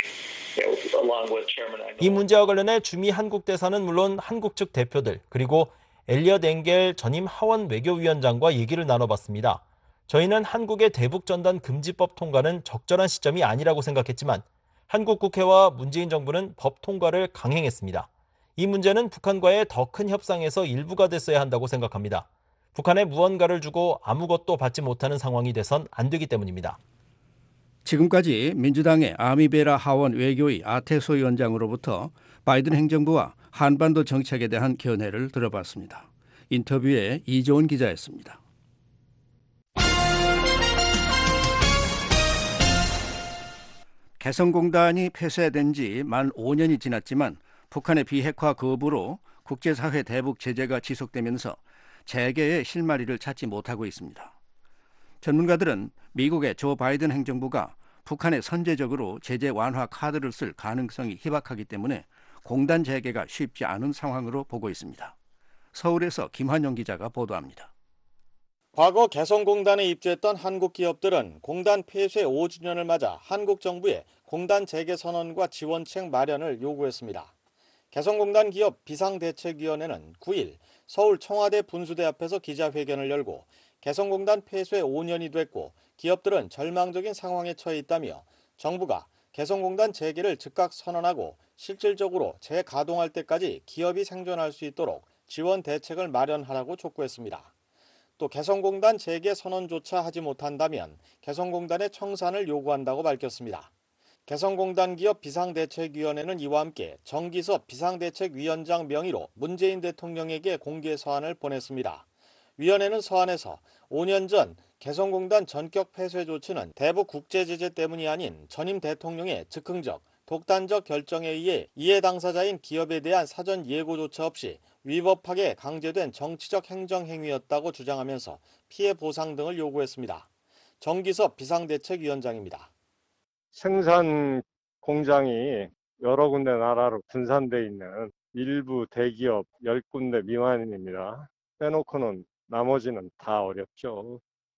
along with Chairman Engel. 이 문제와 관련해 주미 한국 대사는 물론 한국 측 대표들 그리고 엘리엇 엥겔 전임 하원 외교위원장과 얘기를 나눠봤습니다. 저희는 한국의 대북전단 금지법 통과는 적절한 시점이 아니라고 생각했지만 한국 국회와 문재인 정부는 법 통과를 강행했습니다. 이 문제는 북한과의 더 큰 협상에서 일부가 됐어야 한다고 생각합니다. 북한에 무언가를 주고 아무것도 받지 못하는 상황이 돼선 안 되기 때문입니다. 지금까지 민주당의 아미베라 하원 외교위 아태소 위원장으로부터 바이든 행정부와 한반도 정책에 대한 견해를 들어봤습니다. 인터뷰에 이조은 기자였습니다. 개성공단이 폐쇄된 지 만 5년이 지났지만 북한의 비핵화 거부로 국제사회 대북 제재가 지속되면서 재개의 실마리를 찾지 못하고 있습니다. 전문가들은 미국의 조 바이든 행정부가 북한에 선제적으로 제재 완화 카드를 쓸 가능성이 희박하기 때문에 공단 재개가 쉽지 않은 상황으로 보고 있습니다. 서울에서 김환영 기자가 보도합니다. 과거 개성공단에 입주했던 한국 기업들은 공단 폐쇄 5주년을 맞아 한국 정부에 공단 재개 선언과 지원책 마련을 요구했습니다. 개성공단 기업 비상대책위원회는 9일 서울 청와대 분수대 앞에서 기자회견을 열고 개성공단 폐쇄 5년이 됐고 기업들은 절망적인 상황에 처해 있다며 정부가 개성공단 재개를 즉각 선언하고 실질적으로 재가동할 때까지 기업이 생존할 수 있도록 지원 대책을 마련하라고 촉구했습니다. 또 개성공단 재개 선언조차 하지 못한다면 개성공단의 청산을 요구한다고 밝혔습니다. 개성공단 기업 비상대책위원회는 이와 함께 정기섭 비상대책위원장 명의로 문재인 대통령에게 공개 서한을 보냈습니다. 위원회는 서한에서 5년 전 개성공단 전격 폐쇄 조치는 대북 국제제재 때문이 아닌 전임 대통령의 즉흥적, 독단적 결정에 의해 이해 당사자인 기업에 대한 사전 예고조차 없이 위법하게 강제된 정치적 행정행위였다고 주장하면서 피해 보상 등을 요구했습니다. 정기섭 비상대책위원장입니다. 생산 공장이 여러 군데 나라로 분산돼 있는 일부 대기업 10군데 미만입니다. 빼놓고는 나머지는 다 어렵죠.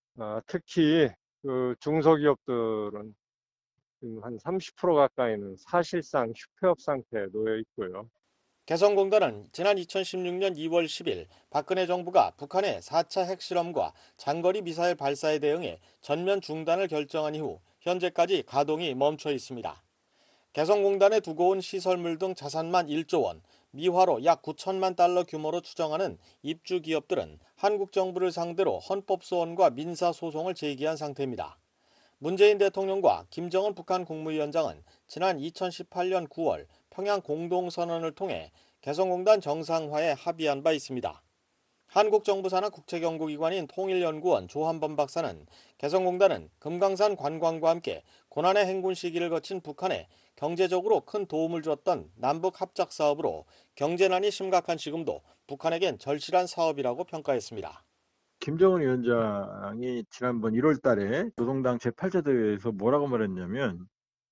특히 그 중소기업들은 지금 한 30% 가까이는 사실상 휴폐업 상태에 놓여 있고요. 개성공단은 지난 2016년 2월 10일 박근혜 정부가 북한의 4차 핵실험과 장거리 미사일 발사에 대응해 전면 중단을 결정한 이후 현재까지 가동이 멈춰 있습니다. 개성공단에 두고 온 시설물 등 자산만 1조 원, 미화로 약 9천만 달러 규모로 추정하는 입주 기업들은 한국 정부를 상대로 헌법소원과 민사소송을 제기한 상태입니다. 문재인 대통령과 김정은 북한 국무위원장은 지난 2018년 9월 평양 공동선언을 통해 개성공단 정상화에 합의한 바 있습니다. 한국 정부 산하 국책연구기관인 통일연구원 조한범 박사는 개성공단은 금강산 관광과 함께 고난의 행군 시기를 거친 북한에 경제적으로 큰 도움을 줬던 남북 합작 사업으로 경제난이 심각한 지금도 북한에겐 절실한 사업이라고 평가했습니다. 김정은 위원장이 지난번 1월 달에 노동당 제8차 대회에서 뭐라고 말했냐면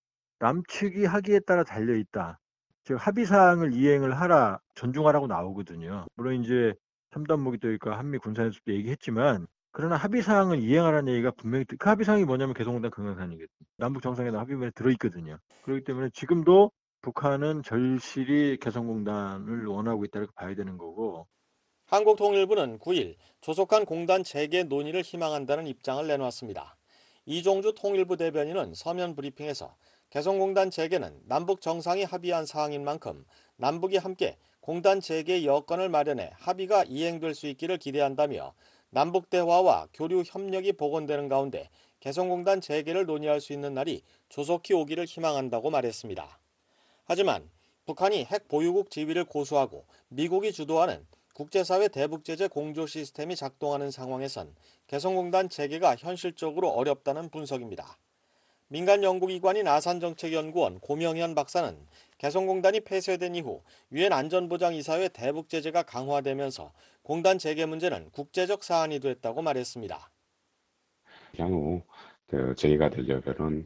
남측이 하기에 따라 달려있다. 즉 합의사항을 이행을 하라, 존중하라고 나오거든요. 물론 이제 첨단무기 도입과 한미 군사연습도 얘기했지만 그러나 합의사항을 이행하라는 얘기가 분명히 그 합의사항이 뭐냐면 개성공단 금강산이거든요. 남북 정상회담 합의문에 들어있거든요. 그렇기 때문에 지금도 북한은 절실히 개성공단을 원하고 있다고 봐야 되는 거고. 한국통일부는 9일 조속한 공단 재개 논의를 희망한다는 입장을 내놓았습니다. 이종주 통일부 대변인은 서면 브리핑에서 개성공단 재개는 남북 정상이 합의한 사항인 만큼 남북이 함께 공단 재개 여건을 마련해 합의가 이행될 수 있기를 기대한다며 남북 대화와 교류 협력이 복원되는 가운데 개성공단 재개를 논의할 수 있는 날이 조속히 오기를 희망한다고 말했습니다. 하지만 북한이 핵 보유국 지위를 고수하고 미국이 주도하는 국제사회 대북제재 공조 시스템이 작동하는 상황에선 개성공단 재개가 현실적으로 어렵다는 분석입니다. 민간 연구기관인 아산정책연구원 고명현 박사는 개성공단이 폐쇄된 이후 유엔 안전보장이사회 대북제재가 강화되면서 공단 재개 문제는 국제적 사안이 됐다고 말했습니다. 향후 재개가 되려면은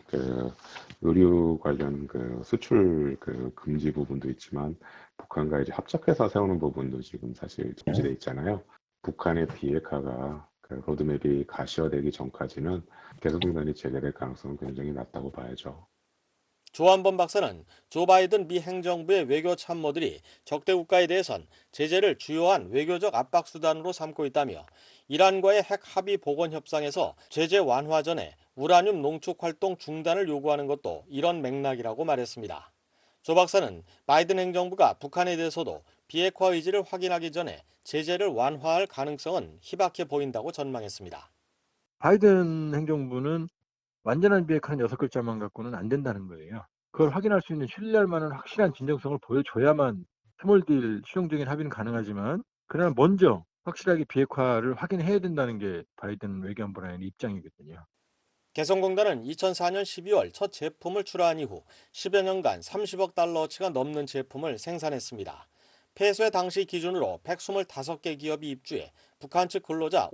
의류 관련 수출 금지 부분도 있지만 북한과 이제 합작해서 세우는 부분도 지금 사실 금지돼 있잖아요. 북한의 비핵화가 로드맵이 가시화되기 전까지는 개성공단이 재개될 가능성은 굉장히 낮다고 봐야죠. 조한범 박사는 조 바이든 미 행정부의 외교 참모들이 적대 국가에 대해선 제재를 주요한 외교적 압박 수단으로 삼고 있다며 이란과의 핵 합의 복원 협상에서 제재 완화 전에 우라늄 농축 활동 중단을 요구하는 것도 이런 맥락이라고 말했습니다. 조 박사는 바이든 행정부가 북한에 대해서도 비핵화 의지를 확인하기 전에 제재를 완화할 가능성은 희박해 보인다고 전망했습니다. 바이든 행정부는 완전한 비핵화는 6글자만 갖고는 안 된다는 거예요. 그걸 확인할 수 있는 신뢰할 만한 확실한 진정성을 보여줘야만 스몰딜 실용적인 합의는 가능하지만 그러나 먼저 확실하게 비핵화를 확인해야 된다는 게 바이든 외교안보라는 입장이거든요. 개성공단은 2004년 12월 첫 제품을 출하한 이후 10여 년간 30억 달러어치가 넘는 제품을 생산했습니다. 폐쇄 당시 기준으로 125개 기업이 입주해 북한 측 근로자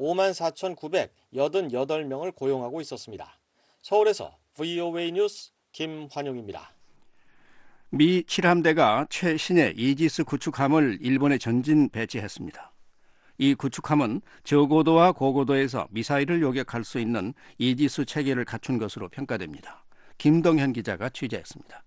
54,988명을 고용하고 있었습니다. 서울에서 VOA 뉴스 김환용입니다. 미 7함대가 최신의 이지스 구축함을 일본에 전진 배치했습니다. 이 구축함은 저고도와 고고도에서 미사일을 요격할 수 있는 이지스 체계를 갖춘 것으로 평가됩니다. 김동현 기자가 취재했습니다.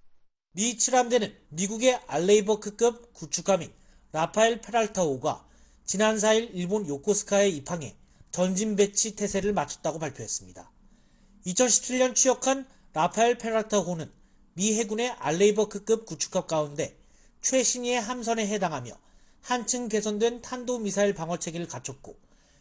미 7함대는 미국의 알레이버크급 구축함인 라파엘 페랄타5가 지난 4일 일본 요코스카에 입항해 전진 배치 태세를 마쳤다고 발표했습니다. 2017년 취역한 라파엘 페랄타5는 미 해군의 알레이버크급 구축함 가운데 최신의 함선에 해당하며 한층 개선된 탄도미사일 방어체계를 갖췄고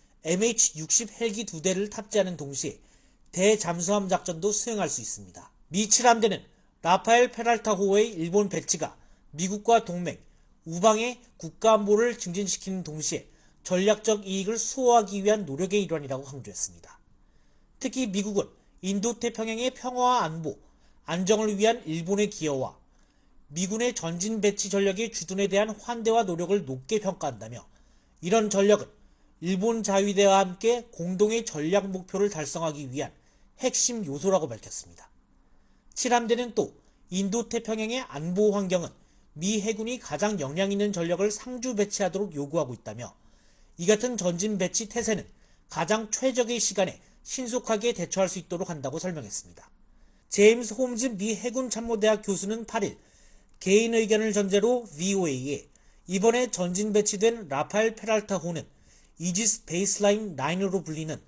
MH-60 헬기 2대를 탑재하는 동시에 대잠수함 작전도 수행할 수 있습니다. 미 7함대는 라파엘 페랄타5의 일본 배치가 미국과 동맹, 우방의 국가안보를 증진시키는 동시에 전략적 이익을 수호하기 위한 노력의 일환이라고 강조했습니다. 특히 미국은 인도태평양의 평화와 안보, 안정을 위한 일본의 기여와 미군의 전진 배치 전력의 주둔에 대한 환대와 노력을 높게 평가한다며 이런 전력은 일본 자위대와 함께 공동의 전략 목표를 달성하기 위한 핵심 요소라고 밝혔습니다. 7함대는 또 인도태평양의 안보 환경은 미 해군이 가장 역량 있는 전력을 상주 배치하도록 요구하고 있다며 이 같은 전진 배치 태세는 가장 최적의 시간에 신속하게 대처할 수 있도록 한다고 설명했습니다. 제임스 홈즈 미 해군 참모대학 교수는 8일 개인 의견을 전제로 VOA에 이번에 전진 배치된 라파엘 페랄타 호는 이지스 베이스라인 9으로 불리는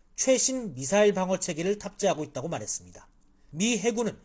최신 미사일 방어 체계를 탑재하고 있다고 말했습니다. 미 해군은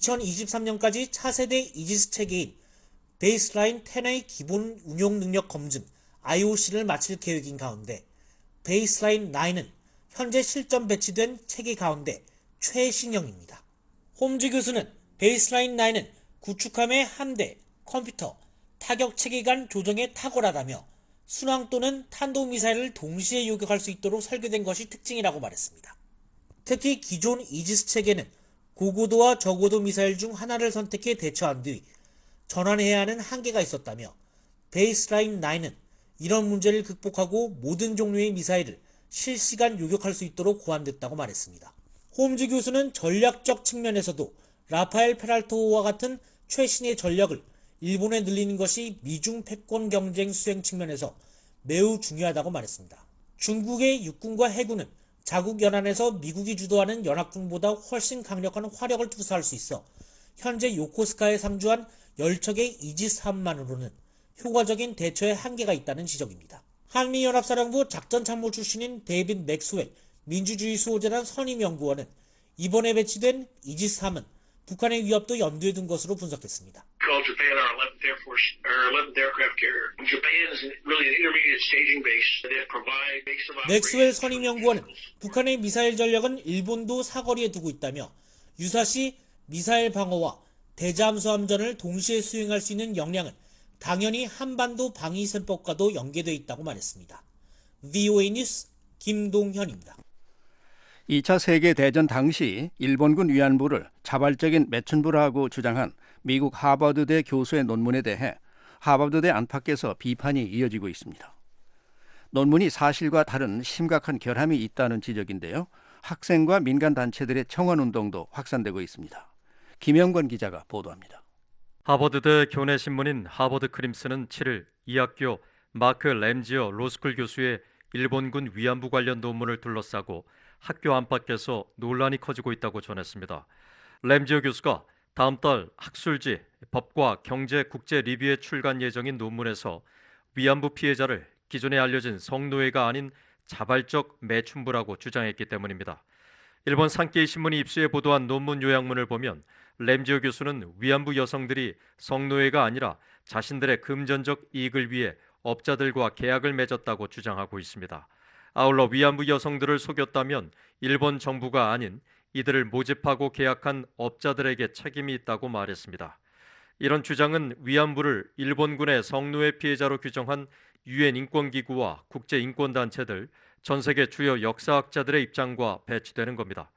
2023년까지 차세대 이지스 체계인 베이스라인 10의 기본 운용 능력 검증 IOC를 마칠 계획인 가운데 베이스라인 9은 현재 실전 배치된 체계 가운데 최신형입니다. 홈즈 교수는 베이스라인 9은 구축함의 함대, 컴퓨터, 타격 체계 간 조정에 탁월하다며 순항 또는 탄도미사일을 동시에 요격할 수 있도록 설계된 것이 특징이라고 말했습니다. 특히 기존 이지스 체계는 고고도와 저고도 미사일 중 하나를 선택해 대처한 뒤 전환해야 하는 한계가 있었다며 베이스라인 9은 이런 문제를 극복하고 모든 종류의 미사일을 실시간 요격할 수 있도록 고안됐다고 말했습니다. 홈즈 교수는 전략적 측면에서도 라파엘 페랄토와 같은 최신의 전력을 일본에 늘리는 것이 미중 패권 경쟁 수행 측면에서 매우 중요하다고 말했습니다. 중국의 육군과 해군은 자국 연안에서 미국이 주도하는 연합군보다 훨씬 강력한 화력을 투사할 수 있어 현재 요코스카에 상주한 10척의 이지스함만으로는 효과적인 대처에 한계가 있다는 지적입니다. 한미연합사령부 작전참모 출신인 데이빗 맥스웰 민주주의 수호재단 선임연구원은 이번에 배치된 이지스함은 북한의 위협도 염두에 둔 것으로 분석했습니다. 맥스웰 선임연구원은 북한의 미사일 전력은 일본도 사거리에 두고 있다며 유사시 미사일 방어와 대잠수함전을 동시에 수행할 수 있는 역량은 당연히 한반도 방위셈법과도 연계되어 있다고 말했습니다. VOA 뉴스 김동현입니다. 2차 세계대전 당시 일본군 위안부를 자발적인 매춘부라고 주장한 미국 하버드대 교수의 논문에 대해 하버드대 안팎에서 비판이 이어지고 있습니다. 논문이 사실과 다른 심각한 결함이 있다는 지적인데요. 학생과 민간단체들의 청원운동도 확산되고 있습니다. 김영권 기자가 보도합니다. 하버드대 교내신문인 하버드 크림슨은 7일 이 학교 마크 램지어 로스쿨 교수의 일본군 위안부 관련 논문을 둘러싸고 학교 안팎에서 논란이 커지고 있다고 전했습니다. 램지어 교수가 다음 달 학술지 법과 경제 국제 리뷰에 출간 예정인 논문에서 위안부 피해자를 기존에 알려진 성노예가 아닌 자발적 매춘부라고 주장했기 때문입니다. 일본 산케이 신문이 입수해 보도한 논문 요약문을 보면 램지오 교수는 위안부 여성들이 성노예가 아니라 자신들의 금전적 이익을 위해 업자들과 계약을 맺었다고 주장하고 있습니다. 아울러 위안부 여성들을 속였다면 일본 정부가 아닌 이들을 모집하고 계약한 업자들에게 책임이 있다고 말했습니다. 이런 주장은 위안부를 일본군의 성노예 피해자로 규정한 유엔 인권기구와 국제인권단체들, 전 세계 주요 역사학자들의 입장과 배치되는 겁니다.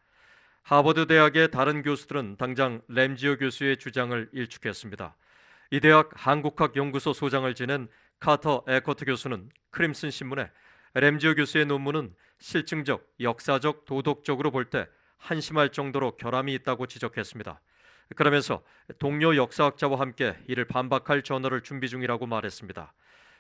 하버드 대학의 다른 교수들은 당장 램지오 교수의 주장을 일축했습니다. 이 대학 한국학 연구소 소장을 지낸 카터 에커트 교수는 크림슨 신문에 램지오 교수의 논문은 실증적, 역사적, 도덕적으로 볼 때 한심할 정도로 결함이 있다고 지적했습니다. 그러면서 동료 역사학자와 함께 이를 반박할 저널을 준비 중이라고 말했습니다.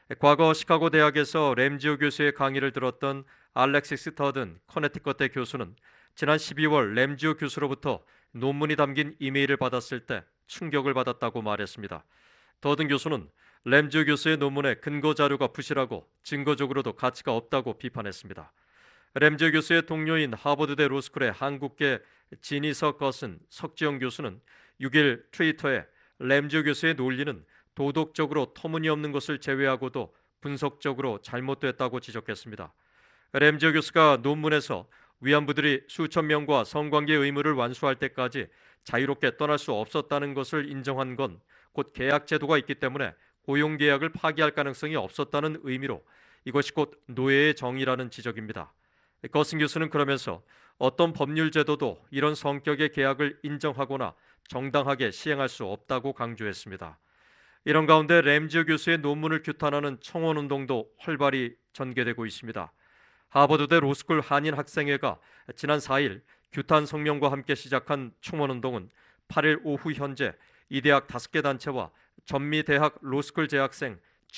과거 시카고 대학에서 램지오 교수의 강의를 들었던 알렉시스 터든 커네티컷대 교수는 지난 12월 램지오 교수로부터 논문이 담긴 이메일을 받았을 때 충격을 받았다고 말했습니다. 터든 교수는 램지오 교수의 논문에 근거 자료가 부실하고 증거적으로도 가치가 없다고 비판했습니다. 램지오 교수의 동료인 하버드대 로스쿨의 한국계 진이석 것은 석지영 교수는 6일 트위터에 램지오 교수의 논리는 도덕적으로 터무니없는 것을 제외하고도 분석적으로 잘못됐다고 지적했습니다. 램지오 교수가 논문에서 위안부들이 수천 명과 성관계 의무를 완수할 때까지 자유롭게 떠날 수 없었다는 것을 인정한 건 곧 계약 제도가 있기 때문에 고용계약을 파기할 가능성이 없었다는 의미로 이것이 곧 노예의 정의라는 지적입니다. 거슨 교수는 그러면서 어떤 법률 제도도 이런 성격의 계약을 인정하거나 정당하게 시행할 수 없다고 강조했습니다. 이런 가운데 램지오 교수의 논문을 규탄하는 청원운동도 활발히 전개되고 있습니다. 하버드대 로스쿨 한인 학생회가 지난 4일 규탄 성명과 함께 시작한 청원운동은 8일 오후 현재 이 대학 5개 단체와 전미대학 로스쿨 재학생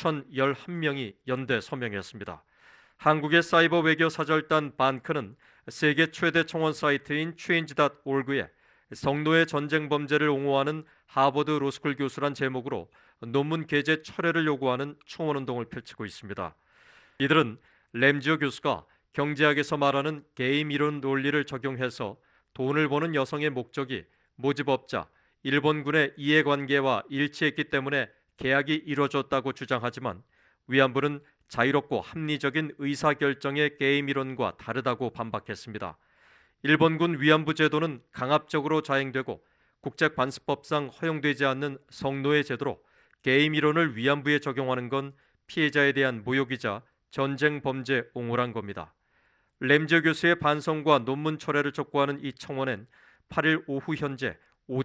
1,011명이 연대 서명했습니다. 한국의 사이버 외교 사절단 반크는 세계 최대 청원 사이트인 change.org에 성노예 전쟁 범죄를 옹호하는 하버드 로스쿨 교수란 제목으로 논문 게재 철회를 요구하는 청원운동을 펼치고 있습니다. 이들은 램지오 교수가 경제학에서 말하는 게임 이론 논리를 적용해서 돈을 버는 여성의 목적이 모집업자, 일본군의 이해관계와 일치했기 때문에 계약이 이루어졌다고 주장하지만 위안부는 자유롭고 합리적인 의사결정의 게임 이론과 다르다고 반박했습니다. 일본군 위안부 제도는 강압적으로 자행되고 국제관습법상 허용되지 않는 성노예 제도로 게임 이론을 위안부에 적용하는 건 피해자에 대한 모욕이자 전쟁 범죄 옹호란 겁니다. 램지오 교수의 반성과 논문 철회를 촉구하는 이 청원엔 8일 오후 현재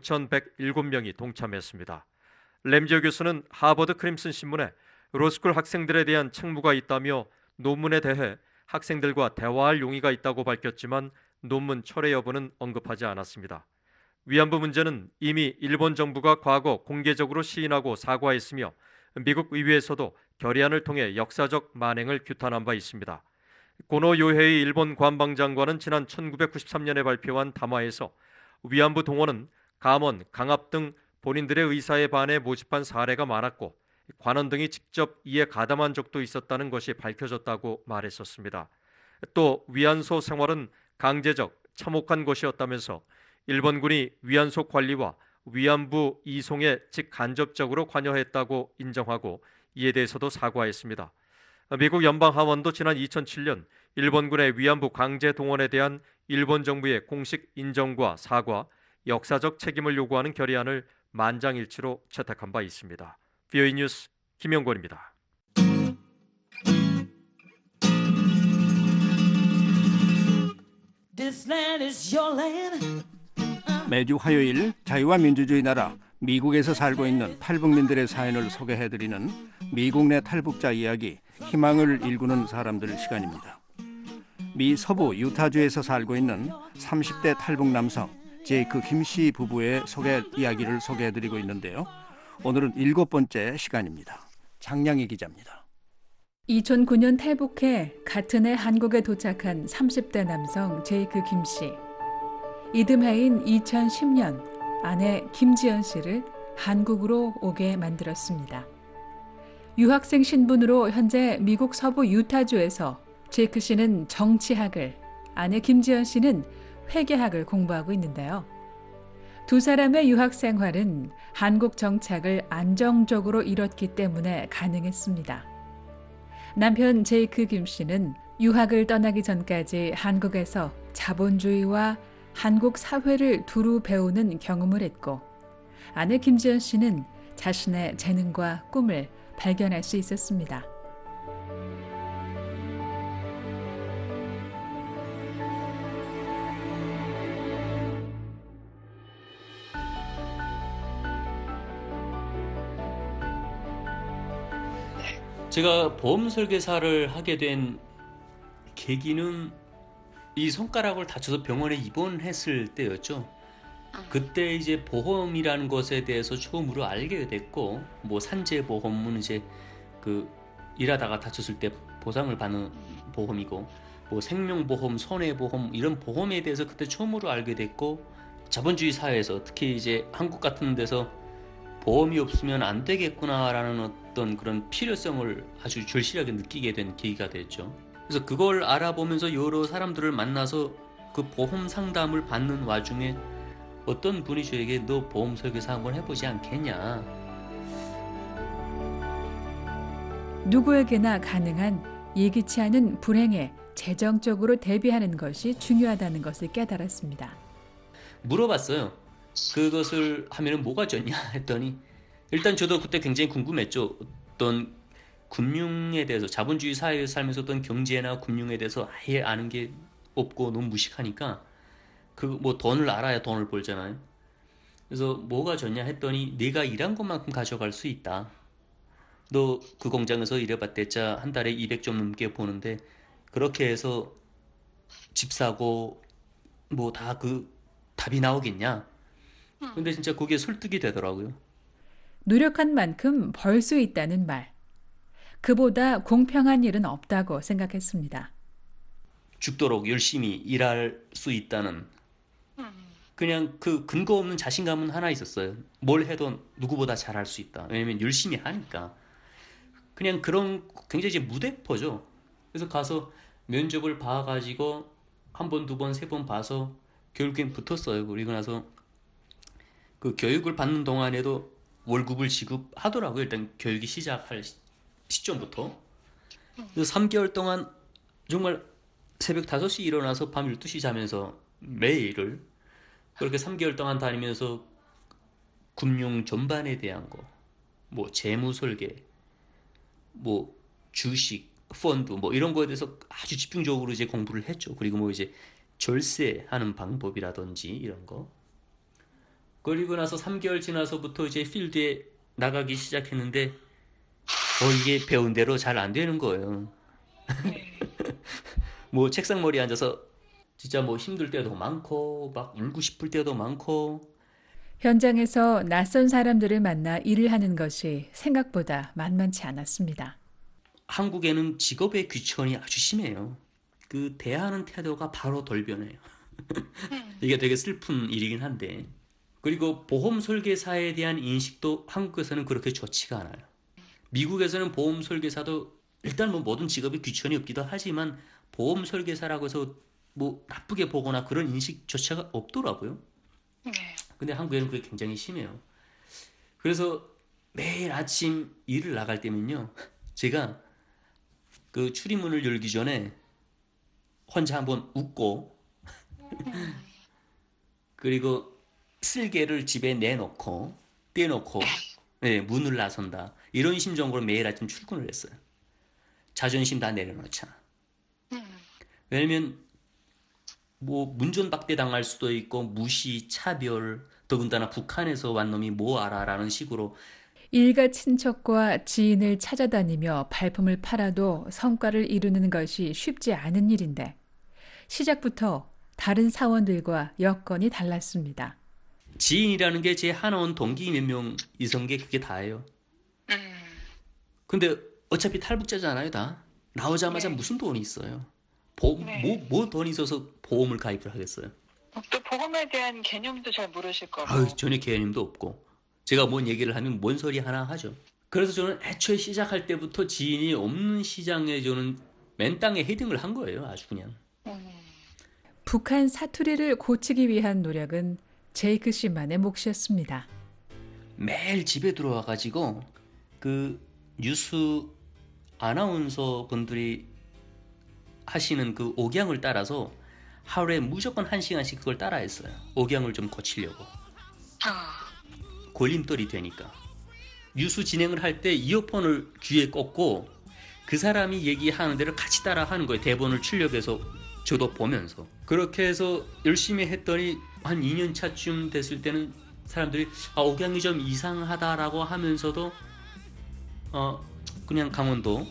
5,107명이 동참했습니다. 램지오 교수는 하버드 크림슨 신문에 로스쿨 학생들에 대한 책무가 있다며 논문에 대해 학생들과 대화할 용의가 있다고 밝혔지만 논문 철회 여부는 언급하지 않았습니다. 위안부 문제는 이미 일본 정부가 과거 공개적으로 시인하고 사과했으며 미국 의회에서도 결의안을 통해 역사적 만행을 규탄한 바 있습니다. 고노 요헤이 일본 관방장관은 지난 1993년에 발표한 담화에서 위안부 동원은 감원, 강압 등 본인들의 의사에 반해 모집한 사례가 많았고 관원 등이 직접 이에 가담한 적도 있었다는 것이 밝혀졌다고 말했었습니다. 또 위안소 생활은 강제적, 참혹한 것이었다면서 일본군이 위안소 관리와 위안부 이송에 직간접적으로 관여했다고 인정하고 이에 대해서도 사과했습니다. 미국 연방하원도 지난 2007년 일본군의 위안부 강제 동원에 대한 일본 정부의 공식 인정과 사과, 역사적 책임을 요구하는 결의안을 만장일치로 채택한 바 있습니다. VOA 뉴스 김영권입니다. 매주 화요일 자유와 민주주의 나라 미국에서 살고 있는 탈북민들의 사연을 소개해드리는 미국 내 탈북자 이야기, 희망을 일구는 사람들 시간입니다. 미 서부 유타주에서 살고 있는 30대 탈북 남성 제이크 김씨 부부의 이야기를 소개해드리고 있는데요. 오늘은 7번째 시간입니다. 장량희 기자입니다. 2009년 탈북해 같은 해 한국에 도착한 30대 남성 제이크 김씨. 이듬해인 2010년 아내 김지연 씨를 한국으로 오게 만들었습니다. 유학생 신분으로 현재 미국 서부 유타주에서 제이크 씨는 정치학을, 아내 김지연 씨는 회계학을 공부하고 있는데요. 두 사람의 유학 생활은 한국 정착을 안정적으로 이뤘기 때문에 가능했습니다. 남편 제이크 김 씨는 유학을 떠나기 전까지 한국에서 자본주의와 한국 사회를 두루 배우는 경험을 했고, 아내 김지연 씨는 자신의 재능과 꿈을 발견할 수 있었습니다. 제가 보험 설계사를 하게 된 계기는 이 손가락을 다쳐서 병원에 입원했을 때였죠. 그때 이제 보험이라는 것에 대해서 처음으로 알게 됐고, 뭐 산재보험은 이제 그 일하다가 다쳤을 때 보상을 받는 보험이고, 뭐 생명보험, 손해보험 이런 보험에 대해서 그때 처음으로 알게 됐고, 자본주의 사회에서 특히 이제 한국 같은 데서 보험이 없으면 안 되겠구나라는 어떤 그런 필요성을 아주 절실하게 느끼게 된 계기가 됐죠. 그래서 그걸 알아보면서 여러 사람들을 만나서 그 보험 상담을 받는 와중에 어떤 분이 저에게 너 보험 설계사 한번 해보지 않겠냐. 누구에게나 가능한 예기치 않은 불행에 재정적으로 대비하는 것이 중요하다는 것을 깨달았습니다. 물어봤어요. 그것을 하면 뭐가 좋냐 했더니, 일단 저도 그때 굉장히 궁금했죠. 어떤 금융에 대해서, 자본주의 사회에서 살면서 어떤 경제나 금융에 대해서 아예 아는 게 없고 너무 무식하니까 그 뭐 돈을 알아야 돈을 벌잖아요. 그래서 뭐가 좋냐 했더니, 네가 일한 것만큼 가져갈 수 있다. 너 그 공장에서 일해봤댔자 한 달에 200점 넘게 버는데 그렇게 해서 집 사고 뭐 다 그 답이 나오겠냐. 근데 진짜 그게 설득이 되더라고요. 노력한 만큼 벌 수 있다는 말. 그보다 공평한 일은 없다고 생각했습니다. 죽도록 열심히 일할 수 있다는 그냥 그 근거 없는 자신감은 하나 있었어요. 뭘 해도 누구보다 잘할 수 있다. 왜냐면 열심히 하니까. 그냥 그런 굉장히 이제 무대포죠. 그래서 가서 면접을 봐가지고 한 번, 두 번, 세 번 봐서 결국엔 붙었어요. 그리고 나서 그 교육을 받는 동안에도 월급을 지급하더라고요. 일단 교육이 시작할 시점부터. 그래서 3개월 동안 정말 새벽 5시 일어나서 밤 12시 자면서 매일을 그렇게 3개월 동안 다니면서 금융 전반에 대한 거, 뭐 재무 설계, 뭐 주식, 펀드 뭐 이런 거에 대해서 아주 집중적으로 이제 공부를 했죠. 그리고 뭐 이제 절세하는 방법이라든지 이런 거. 그리고 나서 3개월 지나서부터 이제 필드에 나가기 시작했는데 이게 배운 대로 잘 안 되는 거예요. 뭐 책상머리에 앉아서 진짜 뭐 힘들 때도 많고 막 울고 싶을 때도 많고. 현장에서 낯선 사람들을 만나 일을 하는 것이 생각보다 만만치 않았습니다. 한국에는 직업의 귀천이 아주 심해요. 그 대하는 태도가 바로 돌변해요. 이게 되게 슬픈 일이긴 한데. 그리고 보험 설계사에 대한 인식도 한국에서는 그렇게 좋지가 않아요. 미국에서는 보험 설계사도 일단 뭐 모든 직업에 귀천이 없기도 하지만 보험 설계사라고 해서 뭐 나쁘게 보거나 그런 인식조차가 없더라고요. 근데 한국에는 그게 굉장히 심해요. 그래서 매일 아침 일을 나갈 때면요, 제가 그 출입문을 열기 전에 혼자 한번 웃고 그리고 쓸개를 집에 내놓고 떼놓고 문을 나선다. 이런 심정으로 매일 아침 출근을 했어요. 자존심 다 내려놓자. 왜냐면 뭐 문전박대 당할 수도 있고 무시, 차별, 더군다나 북한에서 완 놈이 뭐 알아라는 식으로 일가 친척과 지인을 찾아다니며 발품을 팔아도 성과를 이루는 것이 쉽지 않은 일인데 시작부터 다른 사원들과 여건이 달랐습니다. 지인이라는 게 제 하나원 동기 몇 명 있은 게 그게 다예요. 근데 어차피 탈북자잖아요, 다. 나오자마자 무슨 돈이 있어요. 뭐 돈이 있어서 보험을 가입을 하겠어요. 또 보험에 대한 개념도 잘 모르실 거고. 아유, 전혀 개념도 없고 제가 뭔 얘기를 하면 뭔 소리 하나 하죠. 그래서 저는 애초에 시작할 때부터 지인이 없는 시장에 저는 맨 땅에 헤딩을 한 거예요. 아주 그냥. 북한 사투리를 고치기 위한 노력은 제이크 씨만의 몫이었습니다. 매일 집에 들어와 가지고 그 뉴스 아나운서 분들이 하시는 그 억양을 따라서 하루에 무조건 1시간씩 그걸 따라했어요. 억양을 좀 고치려고. 걸림돌이 되니까. 뉴스 진행을 할 때 이어폰을 귀에 꽂고 그 사람이 얘기하는 대로 같이 따라하는 거예요. 대본을 출력해서 저도 보면서. 그렇게 해서 열심히 했더니 한 2년 차쯤 됐을 때는 사람들이 억양이 좀 이상하다라고 하면서도 그냥 강원도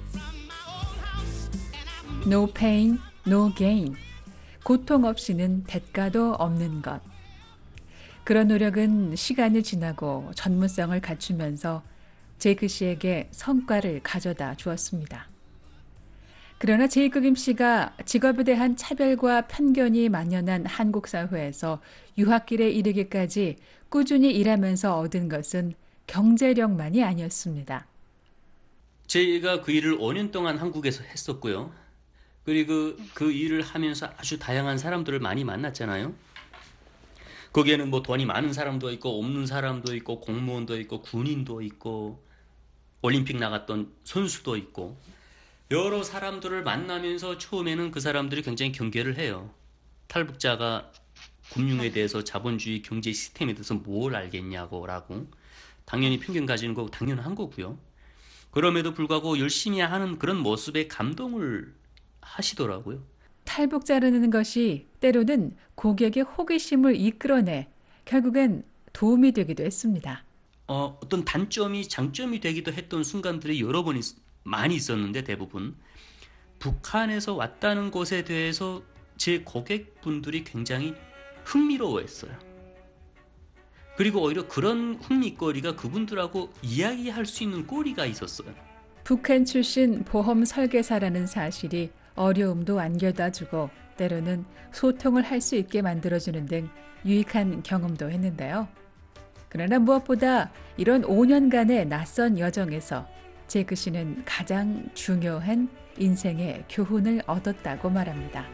No pain, no gain. 고통 없이는 대가도 없는 것. 그런 노력은 시간이 지나고 전문성을 갖추면서 제이크 씨에게 성과를 가져다 주었습니다. 그러나 제이크 김 씨가 직업에 대한 차별과 편견이 만연한 한국 사회에서 유학길에 이르기까지 꾸준히 일하면서 얻은 것은 경제력만이 아니었습니다. 제가 그 일을 5년 동안 한국에서 했었고요. 그리고 그 일을 하면서 아주 다양한 사람들을 많이 만났잖아요. 거기에는 뭐 돈이 많은 사람도 있고 없는 사람도 있고 공무원도 있고 군인도 있고 올림픽 나갔던 선수도 있고 여러 사람들을 만나면서 처음에는 그 사람들이 굉장히 경계를 해요. 탈북자가 금융에 대해서 자본주의 경제 시스템에 대해서 뭘 알겠냐고 라고. 당연히 편견 가지는 거 당연한 거고요. 그럼에도 불구하고 열심히 하는 그런 모습에 감동을 하시더라고요. 탈북자라는 것이 때로는 고객의 호기심을 이끌어내 결국엔 도움이 되기도 했습니다. 어떤 단점이 장점이 되기도 했던 순간들이 여러 번 많이 있었는데 대부분 북한에서 왔다는 것에 대해서 제 고객분들이 굉장히 흥미로워했어요. 그리고 오히려 그런 흥미거리가 그분들하고 이야기할 수 있는 거리가 있었어요. 북한 출신 보험 설계사라는 사실이 어려움도 안겨다주고 때로는 소통을 할 수 있게 만들어주는 등 유익한 경험도 했는데요. 그러나 무엇보다 이런 5년간의 낯선 여정에서 제이크 씨는 가장 중요한 인생의 교훈을 얻었다고 말합니다.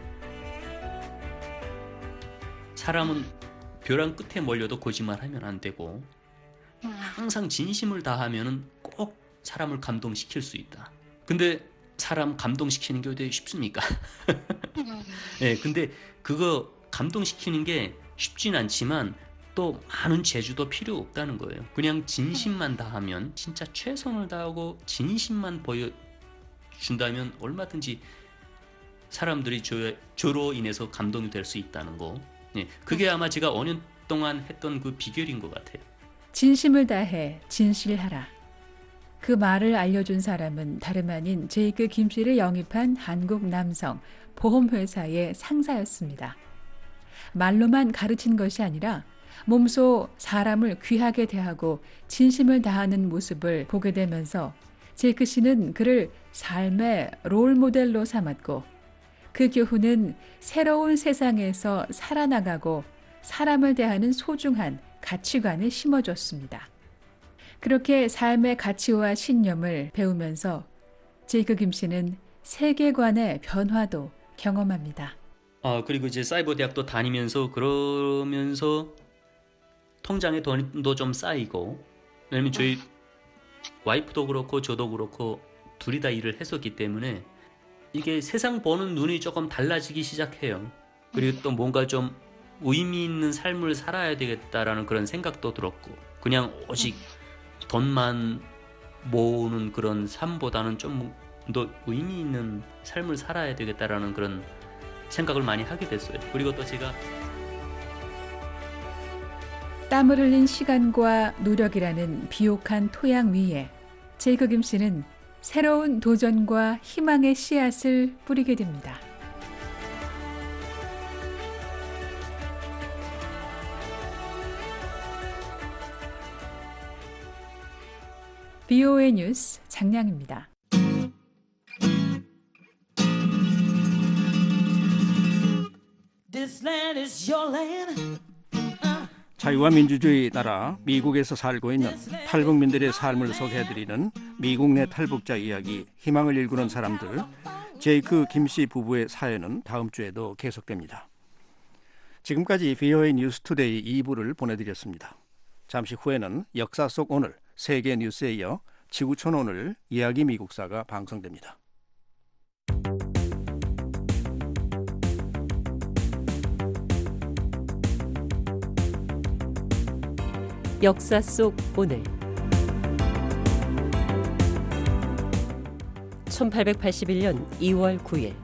사람은 벼랑 끝에 몰려도 거짓말하면 안 되고 항상 진심을 다하면 꼭 사람을 감동시킬 수 있다. 근데 사람 감동시키는 게 되게 쉽습니까? 네, 근데 그거 감동시키는 게 쉽진 않지만 또 많은 재주도 필요 없다는 거예요. 그냥 진심만 다하면 진짜 최선을 다하고 진심만 보여준다면 얼마든지 사람들이 저로 인해서 감동이 될 수 있다는 거. 네, 그게 아마 제가 5년 동안 했던 그 비결인 것 같아요. 진심을 다해 진실하라. 그 말을 알려준 사람은 다름 아닌 제이크 김 씨를 영입한 한국 남성 보험회사의 상사였습니다. 말로만 가르친 것이 아니라 몸소 사람을 귀하게 대하고 진심을 다하는 모습을 보게 되면서 제이크 씨는 그를 삶의 롤모델로 삼았고 그 교훈은 새로운 세상에서 살아나가고 사람을 대하는 소중한 가치관을 심어줬습니다. 그렇게 삶의 가치와 신념을 배우면서 제이크 김 씨는 세계관의 변화도 경험합니다. 그리고 이제 사이버 대학도 다니면서 그러면서 통장에 돈도 좀 쌓이고, 왜냐면 저희 와이프도 그렇고 저도 그렇고 둘이 다 일을 했었기 때문에 이게 세상 보는 눈이 조금 달라지기 시작해요. 그리고 또 뭔가 좀 의미 있는 삶을 살아야 되겠다라는 그런 생각도 들었고, 그냥 오직 돈만 모으는 그런 삶보다는 좀 더 의미 있는 삶을 살아야 되겠다라는 그런 생각을 많이 하게 됐어요. 그리고 또 제가 땀을 흘린 시간과 노력이라는 비옥한 토양 위에 제이크 김 씨는 새로운 도전과 희망의 씨앗을 뿌리게 됩니다. BOA 뉴스 장량입니다. This 자유와 민주주의 나라 미국에서 살고 있는 탈북민들의 삶을 소개해드리는 미국 내 탈북자 이야기, 희망을 일구는 사람들. 제이크 김씨 부부의 사연은 다음 주에도 계속됩니다. 지금까지 VOA 뉴스투데이 2부를 보내드렸습니다. 잠시 후에는 역사 속 오늘, 세계 뉴스에 이어 지구촌 오늘 이야기 미국사가 방송됩니다. 역사 속 오늘 1881년 2월 9일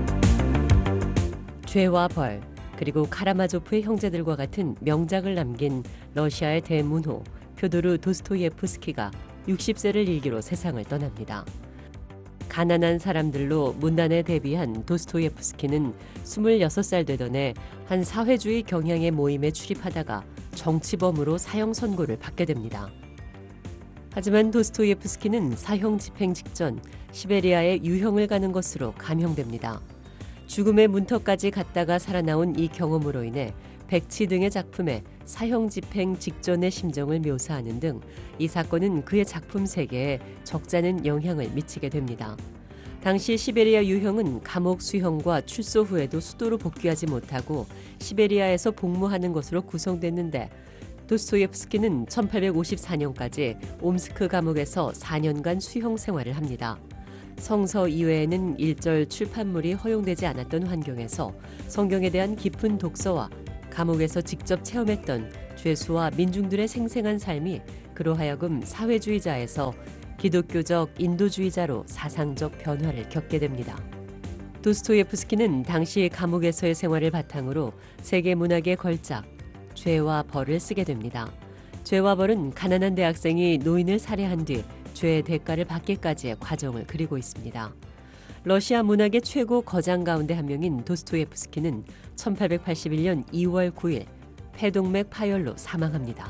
죄와 벌 그리고 카라마조프의 형제들과 같은 명작을 남긴 러시아의 대문호 퓨도르 도스토예프스키가 60세를 일기로 세상을 떠납니다. 가난한 사람들로 문난에 데뷔한 도스토예프스키는 26살 되던 해 한 사회주의 경향의 모임에 출입하다가 정치범으로 사형 선고를 받게 됩니다. 하지만 도스토예프스키는 사형 집행 직전 시베리아에 유형을 가는 것으로 감형됩니다. 죽음의 문턱까지 갔다가 살아나온 이 경험으로 인해 백치 등의 작품에 사형 집행 직전의 심정을 묘사하는 등 이 사건은 그의 작품 세계에 적잖은 영향을 미치게 됩니다. 당시 시베리아 유형은 감옥 수형과 출소 후에도 수도로 복귀하지 못하고 시베리아에서 복무하는 것으로 구성됐는데 도스토예프스키는 1854년까지 옴스크 감옥에서 4년간 수형 생활을 합니다. 성서 이외에는 일절 출판물이 허용되지 않았던 환경에서 성경에 대한 깊은 독서와 감옥에서 직접 체험했던 죄수와 민중들의 생생한 삶이 그로 하여금 사회주의자에서 기독교적 인도주의자로 사상적 변화를 겪게 됩니다. 도스토예프스키는 당시 감옥에서의 생활을 바탕으로 세계 문학의 걸작 죄와 벌을 쓰게 됩니다. 죄와 벌은 가난한 대학생이 노인을 살해한 뒤 죄의 대가를 받기까지의 과정을 그리고 있습니다. 러시아 문학의 최고 거장 가운데 한 명인 도스토예프스키는 1881년 2월 9일 폐동맥 파열로 사망합니다.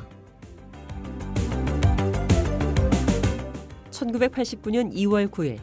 1989년 2월 9일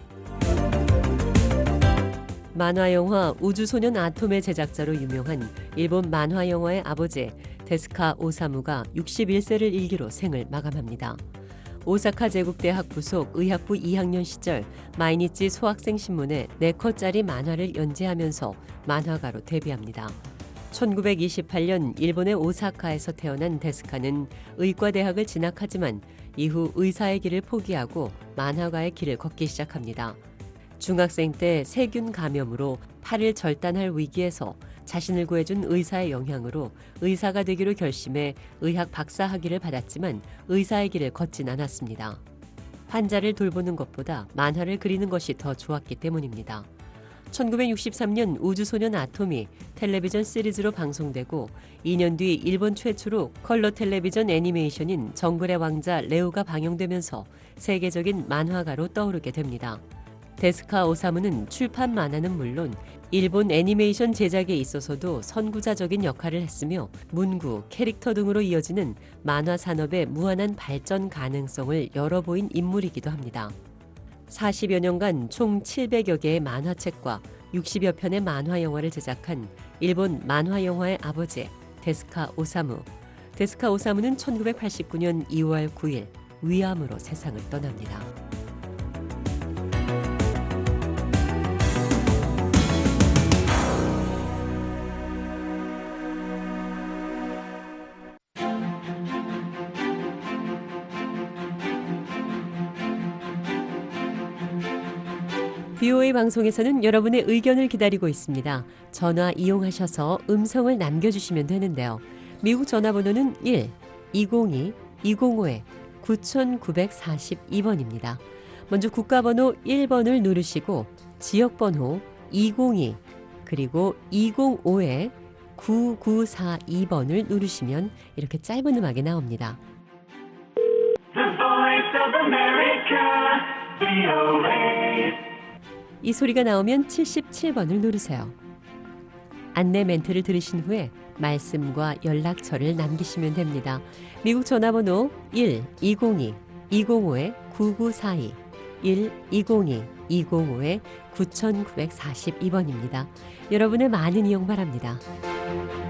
만화영화 우주소년 아톰의 제작자로 유명한 일본 만화영화의 아버지 데스카 오사무가 61세를 일기로 생을 마감합니다. 오사카 제국대학 부속 의학부 2학년 시절 마이니치 소학생 신문에 4컷짜리 만화를 연재하면서 만화가로 데뷔합니다. 1928년 일본의 오사카에서 태어난 데스카는 의과대학을 진학하지만 이후 의사의 길을 포기하고 만화가의 길을 걷기 시작합니다. 중학생 때 세균 감염으로 팔을 절단할 위기에서 자신을 구해준 의사의 영향으로 의사가 되기로 결심해 의학 박사 학위를 받았지만 의사의 길을 걷진 않았습니다. 환자를 돌보는 것보다 만화를 그리는 것이 더 좋았기 때문입니다. 1963년 우주소년 아톰이 텔레비전 시리즈로 방송되고 2년 뒤 일본 최초로 컬러 텔레비전 애니메이션인 정글의 왕자 레오가 방영되면서 세계적인 만화가로 떠오르게 됩니다. 데스카 오사무는 출판 만화는 물론 일본 애니메이션 제작에 있어서도 선구자적인 역할을 했으며 문구, 캐릭터 등으로 이어지는 만화 산업의 무한한 발전 가능성을 열어보인 인물이기도 합니다. 40여 년간 총 700여 개의 만화책과 60여 편의 만화 영화를 제작한 일본 만화 영화의 아버지 데스카 오사무. 데스카 오사무는 1989년 2월 9일 위암으로 세상을 떠납니다. VOA 방송에서는 여러분의 의견을 기다리고 있습니다. 전화 이용하셔서 음성을 남겨주시면 되는데요. 미국 전화번호는 1-202-205-9942번입니다. 먼저 국가번호 1번을 누르시고 지역번호 202 그리고 205-9942번을 누르시면 이렇게 짧은 음악이 나옵니다. The Voice of America, VOA. 이 소리가 나오면 77번을 누르세요. 안내 멘트를 들으신 후에 말씀과 연락처를 남기시면 됩니다. 미국 전화번호 1-202-205-9942 1-202-205-9942번입니다. 여러분의 많은 이용 바랍니다. America.